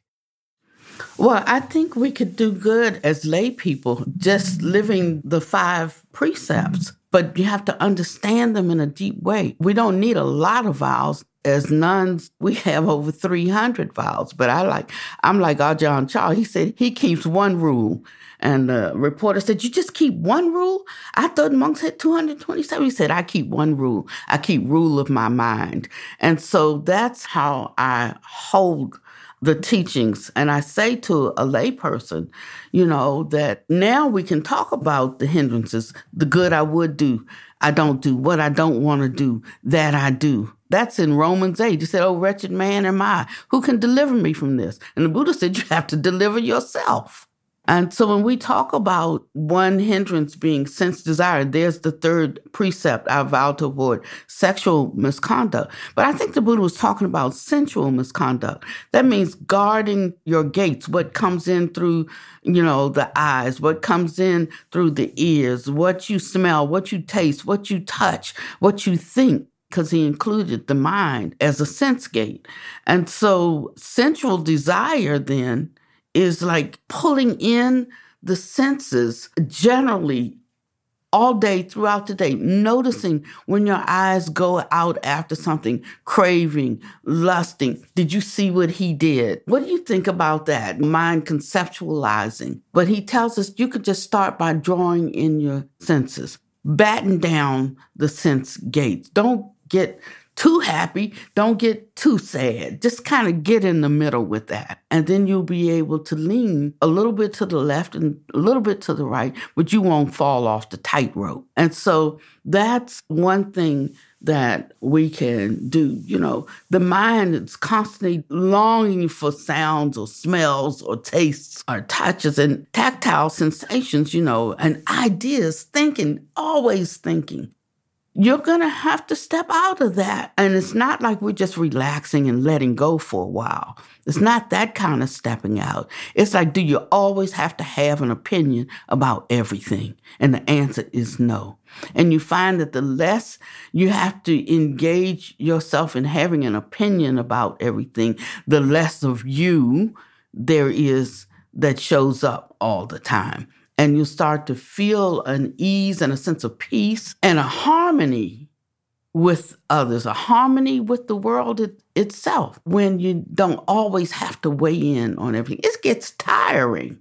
[SPEAKER 4] Well, I think we could do good as lay people just living the five precepts, but you have to understand them in a deep way. We don't need a lot of vows. As nuns, we have over three hundred vows, but I like, I'm like Ajahn Chah. He said he keeps one rule. And the reporter said, you just keep one rule? I thought monks had two hundred twenty-seven. He said, I keep one rule. I keep rule of my mind. And so that's how I hold the teachings. And I say to a layperson, you know, that now we can talk about the hindrances, the good I would do, I don't do, what I don't want to do, that I do. That's in Romans eight. He said, oh, wretched man am I. Who can deliver me from this? And the Buddha said, you have to deliver yourself. And so when we talk about one hindrance being sense desire, there's the third precept, I vow to avoid sexual misconduct. But I think the Buddha was talking about sensual misconduct. That means guarding your gates, what comes in through, you know, the eyes, what comes in through the ears, what you smell, what you taste, what you touch, what you think, because he included the mind as a sense gate. And so sensual desire then is like pulling in the senses generally all day throughout the day, noticing when your eyes go out after something, craving, lusting. Did you see what he did? What do you think about that? Mind conceptualizing. But he tells us you could just start by drawing in your senses. Batten down the sense gates. Don't get too happy. Don't get too sad. Just kind of get in the middle with that. And then you'll be able to lean a little bit to the left and a little bit to the right, but you won't fall off the tightrope. And so that's one thing that we can do. You know, the mind is constantly longing for sounds or smells or tastes or touches and tactile sensations, you know, and ideas, thinking, always thinking. You're going to have to step out of that. And it's not like we're just relaxing and letting go for a while. It's not that kind of stepping out. It's like, do you always have to have an opinion about everything? And the answer is no. And you find that the less you have to engage yourself in having an opinion about everything, the less of you there is that shows up all the time. And you start to feel an ease and a sense of peace and a harmony with others, a harmony with the world it, itself, when you don't always have to weigh in on everything. It gets tiring.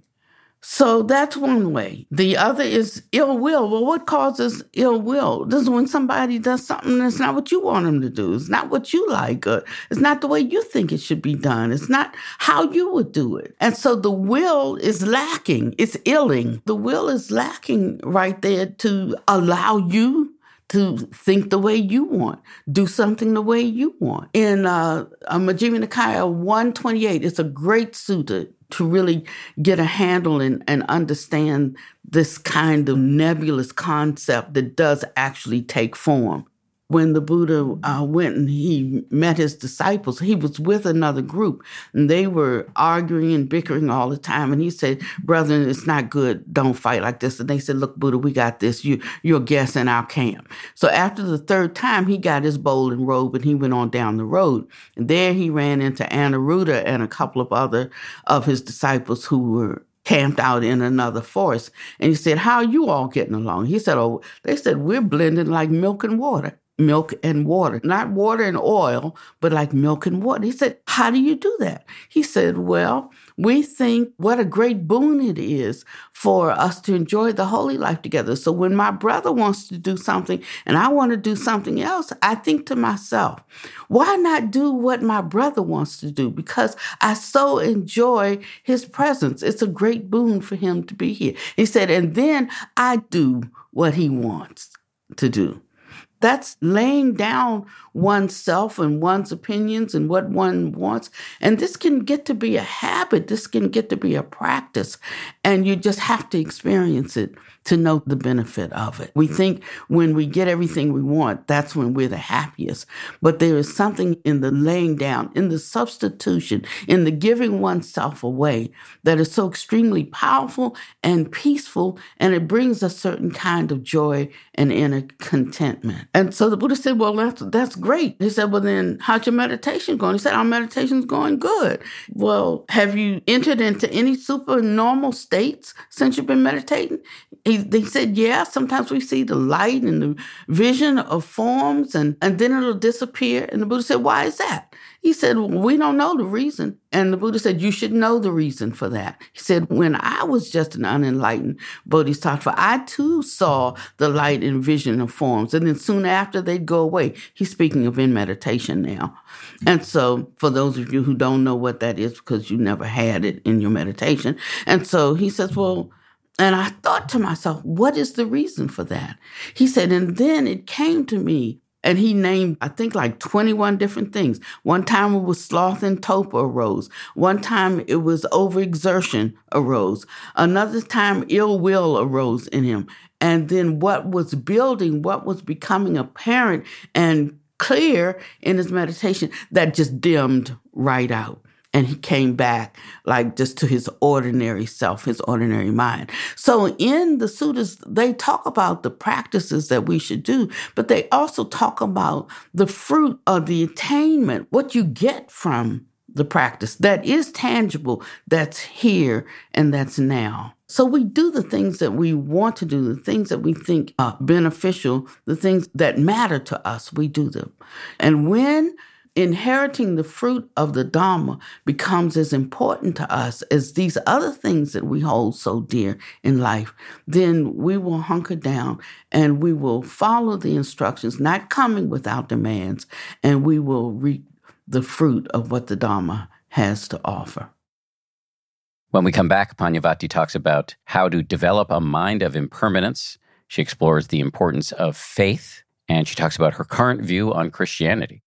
[SPEAKER 4] So that's one way. The other is ill will. Well, what causes ill will? This is when somebody does something that's not what you want them to do. It's not what you like. Or it's not the way you think it should be done. It's not how you would do it. And so the will is lacking. It's illing. The will is lacking right there to allow you to think the way you want, do something the way you want. In uh, Majjhima Nikaya one twenty-eight, it's a great sutta to really get a handle and, and understand this kind of nebulous concept that does actually take form. When the Buddha uh, went and he met his disciples, he was with another group, and they were arguing and bickering all the time. And he said, brethren, it's not good. Don't fight like this. And they said, look, Buddha, we got this. You, you're a guest in our camp. So after the third time, he got his bowl and robe, and he went on down the road. And there he ran into Anuruddha and a couple of other of his disciples who were camped out in another forest. And he said, how are you all getting along? He said, oh, they said, we're blending like milk and water. milk and water, not water and oil, but like milk and water. He said, how do you do that? He said, well, we think what a great boon it is for us to enjoy the holy life together. So when my brother wants to do something and I want to do something else, I think to myself, why not do what my brother wants to do? Because I so enjoy his presence. It's a great boon for him to be here. He said, and then I do what he wants to do. That's laying down oneself and one's opinions and what one wants. And this can get to be a habit. This can get to be a practice. And you just have to experience it to know the benefit of it. We think when we get everything we want, that's when we're the happiest. But there is something in the laying down, in the substitution, in the giving oneself away that is so extremely powerful and peaceful, and it brings a certain kind of joy and inner contentment. And so the Buddha said, well, that's, that's great. He said, well, then how's your meditation going? He said, our meditation's going good. Well, have you entered into any supernormal states since you've been meditating? He, they said, yeah, sometimes we see the light and the vision of forms, and, and then it'll disappear. And the Buddha said, why is that? He said, well, we don't know the reason. And the Buddha said, you should know the reason for that. He said, when I was just an unenlightened bodhisattva, I too saw the light and vision of forms. And then soon after, they'd go away. He's speaking of in meditation now. And so for those of you who don't know what that is because you never had it in your meditation. And so he says, well, and I thought to myself, what is the reason for that? He said, and then it came to me. And he named, I think, like twenty-one different things. One time it was sloth and torpor arose. One time it was overexertion arose. Another time ill will arose in him. And then what was building, what was becoming apparent and clear in his meditation, that just dimmed right out. And he came back like just to his ordinary self, his ordinary mind. So in the suttas, they talk about the practices that we should do, but they also talk about the fruit of the attainment, what you get from the practice that is tangible, that's here and that's now. So we do the things that we want to do, the things that we think are beneficial, the things that matter to us, we do them. And when inheriting the fruit of the Dharma becomes as important to us as these other things that we hold so dear in life, then we will hunker down and we will follow the instructions, not coming without demands, and we will reap the fruit of what the Dharma has to offer.
[SPEAKER 1] When we come back, Panyavati talks about how to develop a mind of impermanence. She explores the importance of faith, and she talks about her current view on Christianity.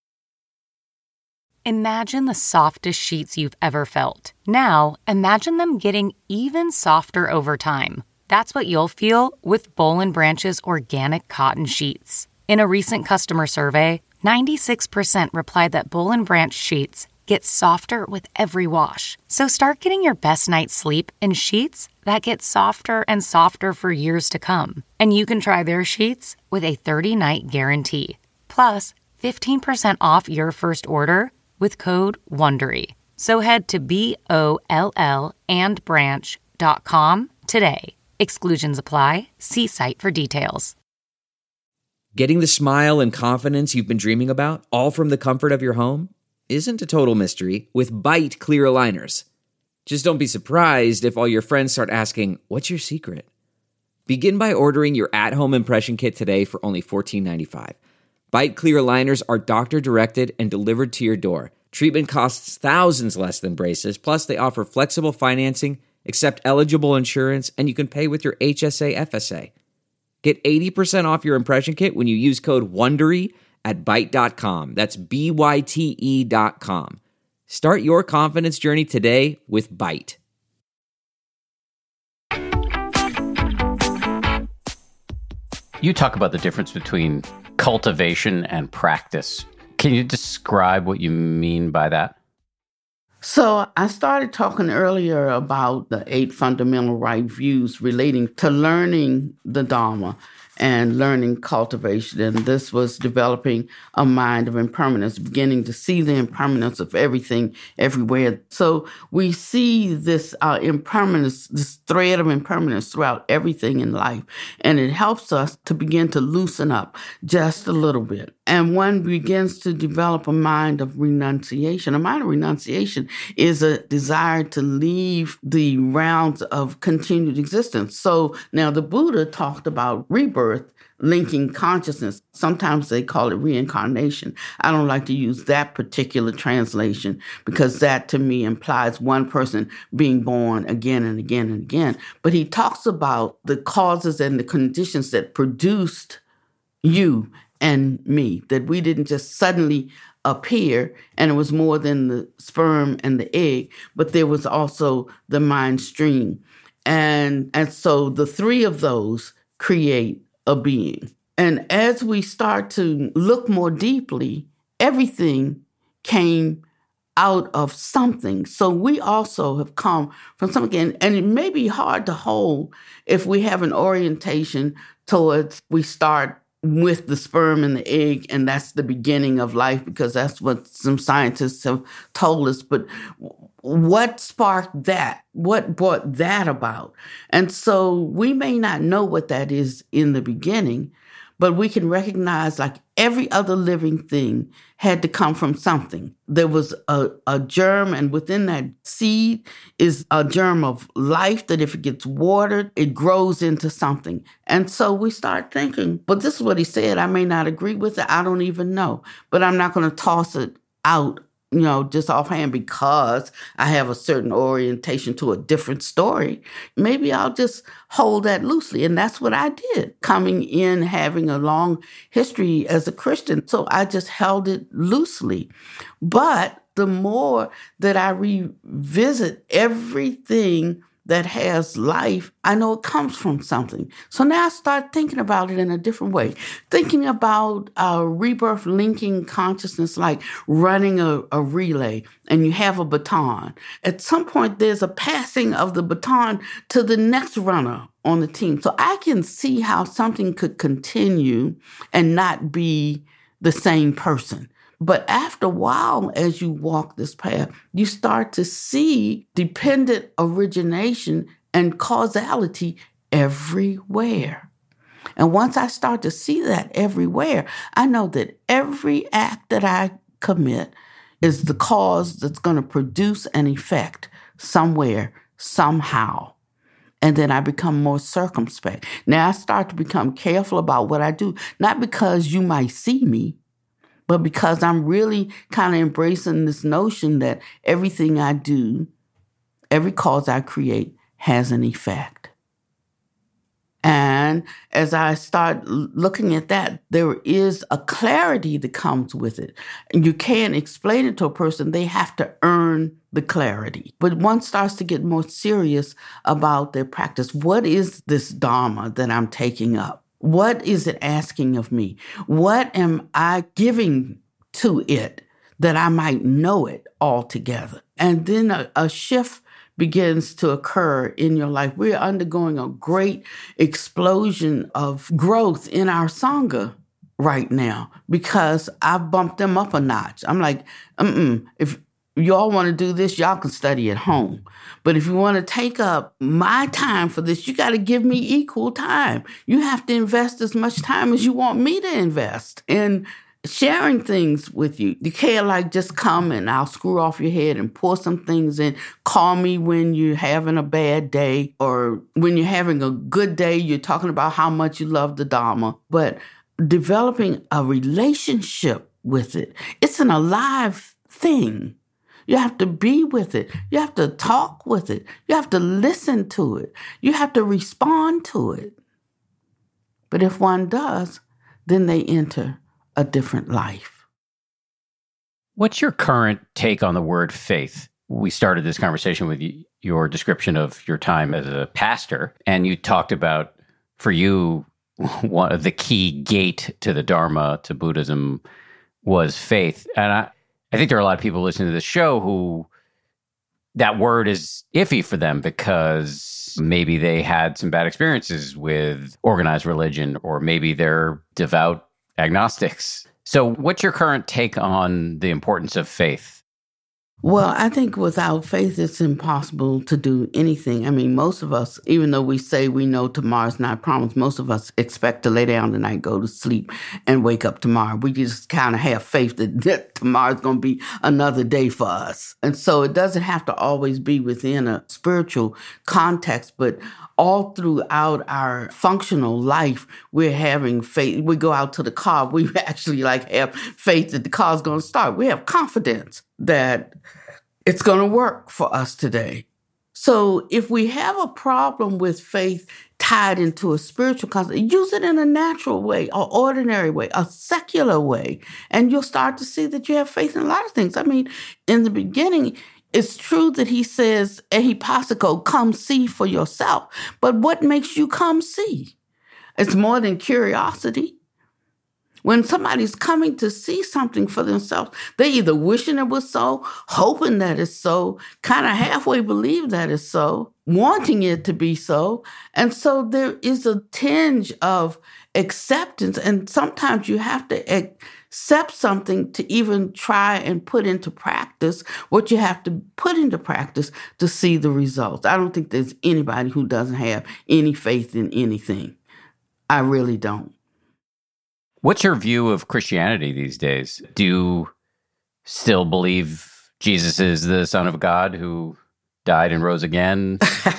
[SPEAKER 7] Imagine the softest sheets you've ever felt. Now, imagine them getting even softer over time. That's what you'll feel with Boll and Branch's organic cotton sheets. In a recent customer survey, ninety-six percent replied that Boll and Branch sheets get softer with every wash. So start getting your best night's sleep in sheets that get softer and softer for years to come. And you can try their sheets with a thirty-night guarantee. Plus, fifteen percent off your first order with code WONDERY. So head to B O L L and branch dot com today. Exclusions apply. See site for details.
[SPEAKER 8] Getting the smile and confidence you've been dreaming about, all from the comfort of your home, isn't a total mystery with Byte clear aligners. Just don't be surprised if all your friends start asking, what's your secret? Begin by ordering your at-home impression kit today for only fourteen ninety-five. Byte clear aligners are doctor-directed and delivered to your door. Treatment costs thousands less than braces, plus they offer flexible financing, accept eligible insurance, and you can pay with your H S A F S A. Get eighty percent off your impression kit when you use code WONDERY at byte dot com. That's B Y T E dot com. Start your confidence journey today with Byte.
[SPEAKER 1] You talk about the difference between cultivation and practice. Can you describe what you mean by that?
[SPEAKER 4] So I started talking earlier about the eight fundamental right views relating to learning the Dharma. and learning cultivation. And this was developing a mind of impermanence, beginning to see the impermanence of everything everywhere. So we see this uh, impermanence, this thread of impermanence throughout everything in life. And it helps us to begin to loosen up just a little bit. And one begins to develop a mind of renunciation. A mind of renunciation is a desire to leave the rounds of continued existence. So now the Buddha talked about rebirth, linking consciousness. Sometimes they call it reincarnation. I don't like to use that particular translation because that to me implies one person being born again and again and again. But he talks about the causes and the conditions that produced you and me, that we didn't just suddenly appear and it was more than the sperm and the egg, but there was also the mind stream. And, and so the three of those create a being. And as we start to look more deeply, everything came out of something. So we also have come from something, and it may be hard to hold if we have an orientation towards, we start with the sperm and the egg, and that's the beginning of life, because that's what some scientists have told us. But what sparked that? What brought that about? And so we may not know what that is in the beginning, but we can recognize, like every other living thing had to come from something. There was a, a germ, and within that seed is a germ of life that if it gets watered, it grows into something. And so we start thinking, but this is what he said. I may not agree with it. I don't even know. But I'm not going to toss it out, you know, just offhand because I have a certain orientation to a different story. Maybe I'll just hold that loosely. And that's what I did, coming in, having a long history as a Christian. So I just held it loosely. But the more that I revisit everything that has life, I know it comes from something. So now I start thinking about it in a different way, thinking about uh, rebirth, linking consciousness, like running a, a relay, and you have a baton. At some point, there's a passing of the baton to the next runner on the team. So I can see how something could continue and not be the same person. But after a while, as you walk this path, you start to see dependent origination and causality everywhere. And once I start to see that everywhere, I know that every act that I commit is the cause that's going to produce an effect somewhere, somehow. And then I become more circumspect. Now I start to become careful about what I do, not because you might see me, but because I'm really kind of embracing this notion that everything I do, every cause I create has an effect. And as I start looking at that, there is a clarity that comes with it. And you can't explain it to a person. They have to earn the clarity. But one starts to get more serious about their practice. What is this Dharma that I'm taking up? What is it asking of me? What am I giving to it that I might know it altogether? And then a, a shift begins to occur in your life. We're undergoing a great explosion of growth in our Sangha right now because I've bumped them up a notch. I'm like, mm-mm, if y'all want to do this, y'all can study at home. But if you want to take up my time for this, you got to give me equal time. You have to invest as much time as you want me to invest in sharing things with you. You can't like just come and I'll screw off your head and pour some things in. Call me when you're having a bad day, or when you're having a good day, you're talking about how much you love the Dharma. But developing a relationship with it, it's an alive thing. You have to be with it. You have to talk with it. You have to listen to it. You have to respond to it. But if one does, then they enter a different life.
[SPEAKER 1] What's your current take on the word faith? We started this conversation with your description of your time as a pastor, and you talked about, for you, one of the key gate to the Dharma, to Buddhism, was faith. And I I think there are a lot of people listening to this show who that word is iffy for them because maybe they had some bad experiences with organized religion, or maybe they're devout agnostics. So what's your current take on the importance of faith?
[SPEAKER 4] Well, I think without faith, it's impossible to do anything. I mean, most of us, even though we say we know tomorrow's not promised, most of us expect to lay down tonight, go to sleep, and wake up tomorrow. We just kind of have faith that, that tomorrow's going to be another day for us. And so it doesn't have to always be within a spiritual context, but all throughout our functional life, we're having faith. We go out to the car, we actually like have faith that the car's going to start. We have confidence that it's going to work for us today. So if we have a problem with faith tied into a spiritual concept, use it in a natural way, an ordinary way, a secular way, and you'll start to see that you have faith in a lot of things. I mean, in the beginning, it's true that he says, ehipassiko, come see for yourself. But what makes you come see? It's more than curiosity. When somebody's coming to see something for themselves, they're either wishing it was so, hoping that it's so, kind of halfway believe that it's so, wanting it to be so. And so there is a tinge of acceptance. And sometimes you have to accept something to even try and put into practice what you have to put into practice to see the results. I don't think there's anybody who doesn't have any faith in anything. I really don't.
[SPEAKER 1] What's your view of Christianity these days? Do you still believe Jesus is the Son of God who died and rose again?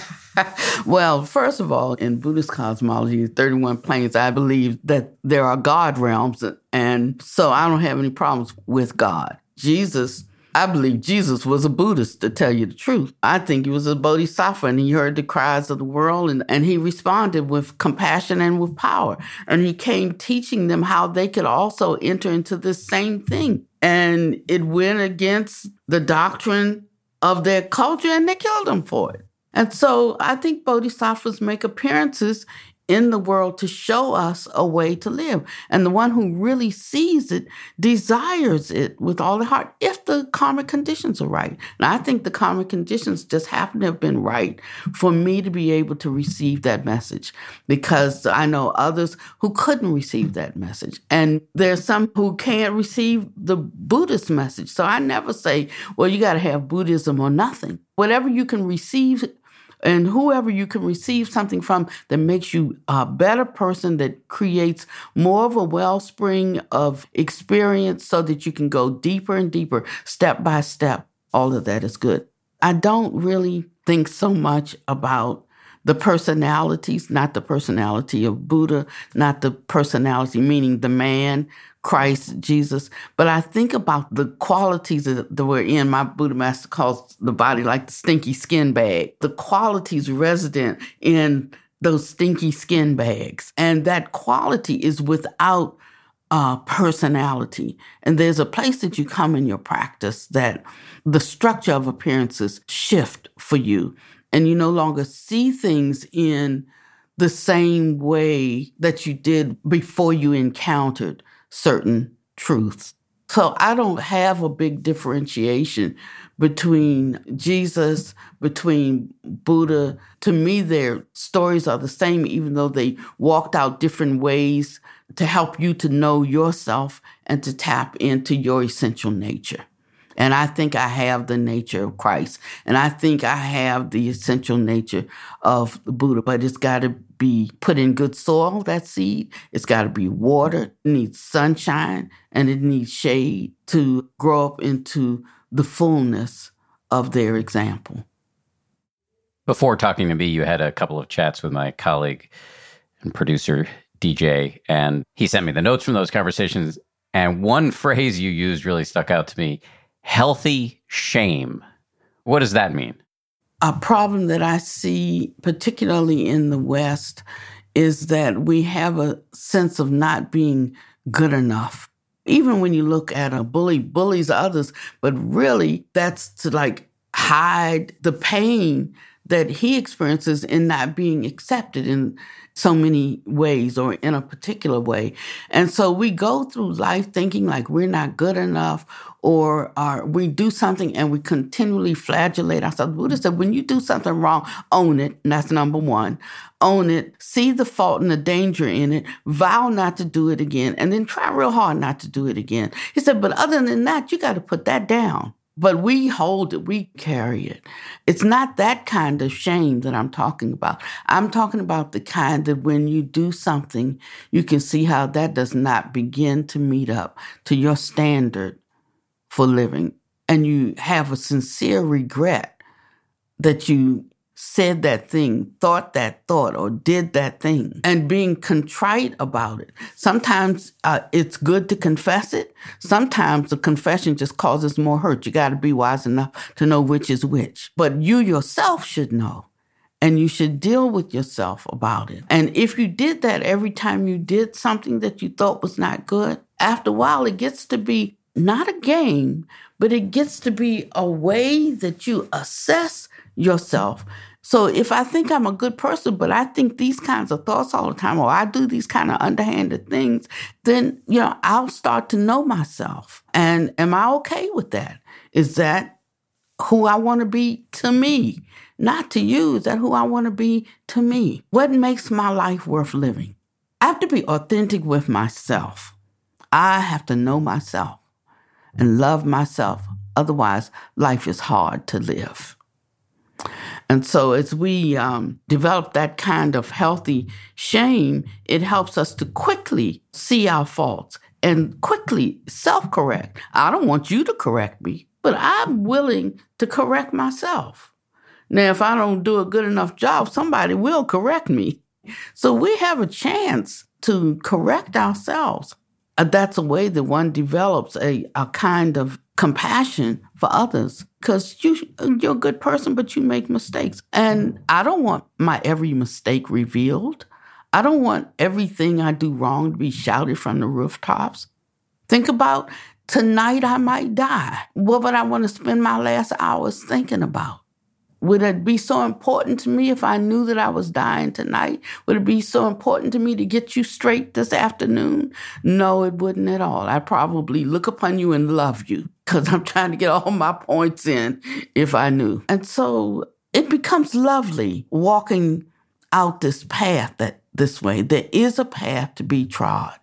[SPEAKER 4] Well, first of all, in Buddhist cosmology, thirty-one planes, I believe that there are God realms, and so I don't have any problems with God. Jesus, I believe Jesus was a Buddhist, to tell you the truth. I think he was a bodhisattva, and he heard the cries of the world, and, and he responded with compassion and with power. And he came teaching them how they could also enter into this same thing. And it went against the doctrine of their culture, and they killed him for it. And so I think bodhisattvas make appearances in the world to show us a way to live. And the one who really sees it desires it with all their heart if the karmic conditions are right. And I think the karmic conditions just happen to have been right for me to be able to receive that message, because I know others who couldn't receive that message. And there's some who can't receive the Buddhist message. So I never say, well, you got to have Buddhism or nothing. Whatever you can receive, and whoever you can receive something from that makes you a better person, that creates more of a wellspring of experience so that you can go deeper and deeper, step by step, all of that is good. I don't really think so much about the personalities, not the personality of Buddha, not the personality, meaning the man, Christ, Jesus. But I think about the qualities that, that we're in. My Buddha master calls the body like the stinky skin bag. The qualities resident in those stinky skin bags. And that quality is without uh, personality. And there's a place that you come in your practice that the structure of appearances shift for you. And you no longer see things in the same way that you did before you encountered certain truths. So I don't have a big differentiation between Jesus, between Buddha. To me, their stories are the same, even though they walked out different ways to help you to know yourself and to tap into your essential nature. And I think I have the nature of Christ. And I think I have the essential nature of the Buddha. But it's got to be put in good soil, that seed. It's got to be watered. It needs sunshine and it needs shade to grow up into the fullness of their example.
[SPEAKER 1] Before talking to me, you had a couple of chats with my colleague and producer, D J, and he sent me the notes from those conversations. And one phrase you used really stuck out to me: healthy shame. What does that mean?
[SPEAKER 4] A problem that I see, particularly in the West, is that we have a sense of not being good enough. Even when you look at a bully, bullies others, but really that's to like hide the pain that he experiences in not being accepted in so many ways or in a particular way. And so we go through life thinking like we're not good enough, or are, we do something and we continually flagellate ourselves. Buddha said, when you do something wrong, own it. And that's number one. Own it. See the fault and the danger in it. Vow not to do it again. And then try real hard not to do it again. He said, but other than that, you got to put that down. But we hold it, we carry it. It's not that kind of shame that I'm talking about. I'm talking about the kind that when you do something, you can see how that does not begin to meet up to your standard for living. And you have a sincere regret that you said that thing, thought that thought, or did that thing, and being contrite about it. Sometimes uh, it's good to confess it. Sometimes the confession just causes more hurt. You got to be wise enough to know which is which. But you yourself should know, and you should deal with yourself about it. And if you did that every time you did something that you thought was not good, after a while it gets to be not a game, but it gets to be a way that you assess yourself. So if I think I'm a good person, but I think these kinds of thoughts all the time, or I do these kind of underhanded things, then, you know, I'll start to know myself. And am I okay with that? Is that who I want to be to me? Not to you. Is that who I want to be to me? What makes my life worth living? I have to be authentic with myself. I have to know myself and love myself. Otherwise, life is hard to live. And so as we um, develop that kind of healthy shame, it helps us to quickly see our faults and quickly self-correct. I don't want you to correct me, but I'm willing to correct myself. Now, if I don't do a good enough job, somebody will correct me. So we have a chance to correct ourselves. Uh, that's a way that one develops a, a kind of compassion for others, because you, you're a good person, but you make mistakes. And I don't want my every mistake revealed. I don't want everything I do wrong to be shouted from the rooftops. Think about tonight I might die. What would I want to spend my last hours thinking about? Would it be so important to me if I knew that I was dying tonight? Would it be so important to me to get you straight this afternoon? No, it wouldn't at all. I'd probably look upon you and love you because I'm trying to get all my points in if I knew. And so it becomes lovely walking out this path that this way. There is a path to be trod.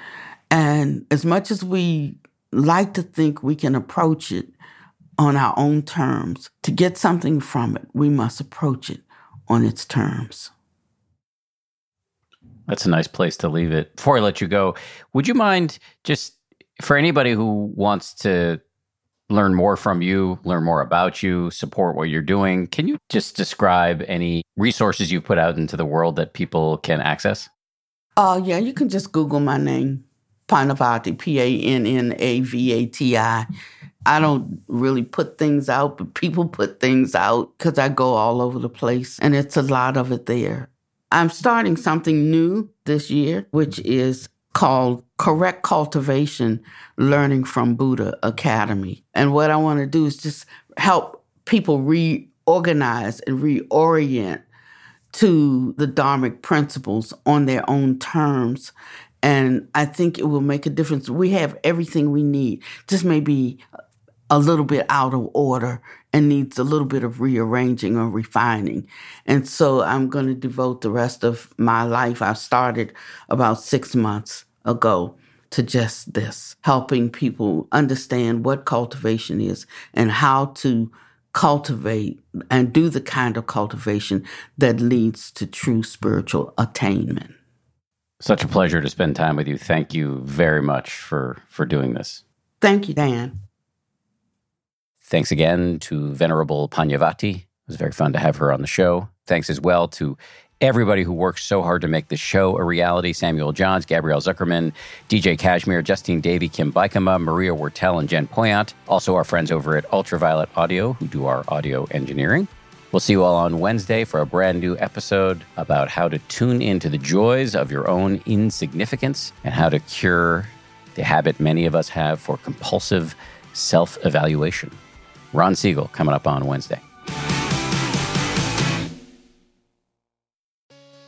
[SPEAKER 4] And as much as we like to think we can approach it on our own terms, to get something from it, we must approach it on its terms.
[SPEAKER 1] That's a nice place to leave it. Before I let you go, would you mind just, for anybody who wants to learn more from you, learn more about you, support what you're doing, can you just describe any resources you've put out into the world that people can access?
[SPEAKER 4] Oh, uh, yeah, you can just Google my name, Pannavati, P A N N A V A T I. I don't really put things out, but people put things out because I go all over the place, and it's a lot of it there. I'm starting something new this year, which is called Correct Cultivation, Learning from Buddha Academy. And what I want to do is just help people reorganize and reorient to the Dharmic principles on their own terms. And I think it will make a difference. We have everything we need. Just maybe a little bit out of order and needs a little bit of rearranging or refining. And so I'm going to devote the rest of my life. I started about six months ago to just this, helping people understand what cultivation is and how to cultivate and do the kind of cultivation that leads to true spiritual attainment.
[SPEAKER 1] Such a pleasure to spend time with you. Thank you very much for, for doing this.
[SPEAKER 4] Thank you, Dan.
[SPEAKER 1] Thanks again to Venerable Pannavati. It was very fun to have her on the show. Thanks as well to everybody who works so hard to make this show a reality. Samuel Johns, Gabrielle Zuckerman, D J Kashmir, Justine Davey, Kim Bikama, Maria Wertel, and Jen Poyant. Also our friends over at Ultraviolet Audio who do our audio engineering. We'll see you all on Wednesday for a brand new episode about how to tune into the joys of your own insignificance and how to cure the habit many of us have for compulsive self-evaluation. Ron Siegel coming up on Wednesday.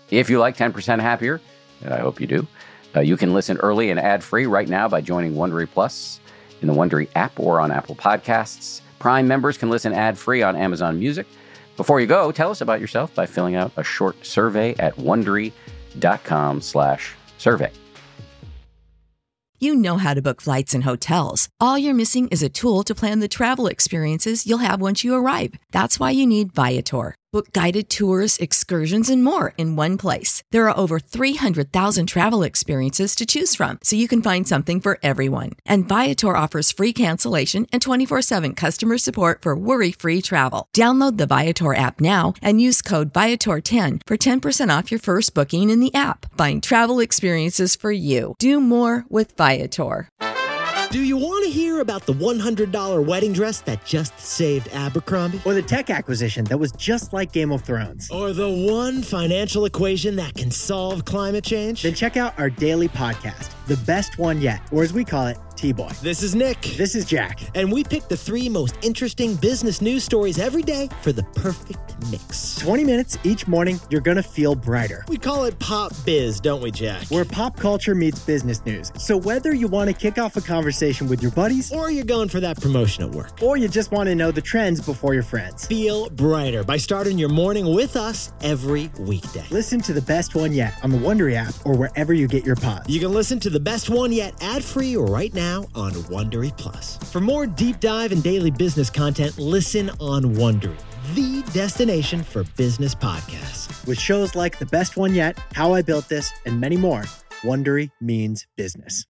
[SPEAKER 1] If you like ten percent Happier, and I hope you do, uh, you can listen early and ad-free right now by joining Wondery Plus in the Wondery app or on Apple Podcasts. Prime members can listen ad-free on Amazon Music. Before you go, tell us about yourself by filling out a short survey at Wondery.com slash survey.
[SPEAKER 9] You know how to book flights and hotels. All you're missing is a tool to plan the travel experiences you'll have once you arrive. That's why you need Viator. Book guided tours, excursions, and more in one place. There are over three hundred thousand travel experiences to choose from, so you can find something for everyone. And Viator offers free cancellation and twenty-four seven customer support for worry-free travel. Download the Viator app now and use code Viator ten for ten percent off your first booking in the app. Find travel experiences for you. Do more with Viator.
[SPEAKER 10] Do you want to hear about the one hundred dollars wedding dress that just saved Abercrombie?
[SPEAKER 11] Or the tech acquisition that was just like Game of Thrones?
[SPEAKER 10] Or the one financial equation that can solve climate change?
[SPEAKER 11] Then check out our daily podcast, The Best One Yet, or as we call it, T-Boy.
[SPEAKER 10] This is Nick.
[SPEAKER 11] This is Jack.
[SPEAKER 10] And we pick the three most interesting business news stories every day for the perfect mix.
[SPEAKER 11] twenty minutes each morning, you're going to feel brighter.
[SPEAKER 10] We call it Pop Biz, don't we, Jack?
[SPEAKER 11] Where pop culture meets business news. So whether you want to kick off a conversation with your buddies,
[SPEAKER 10] or you're going for that promotion at work,
[SPEAKER 11] or you just want to know the trends before your friends,
[SPEAKER 10] feel brighter by starting your morning with us every weekday.
[SPEAKER 11] Listen to The Best One Yet on the Wondery app or wherever you get your pods.
[SPEAKER 10] You can listen to The Best One Yet ad-free right now on Wondery Plus. For more deep dive and daily business content, listen on Wondery, the destination for business podcasts.
[SPEAKER 11] With shows like The Best One Yet, How I Built This, and many more, Wondery means business.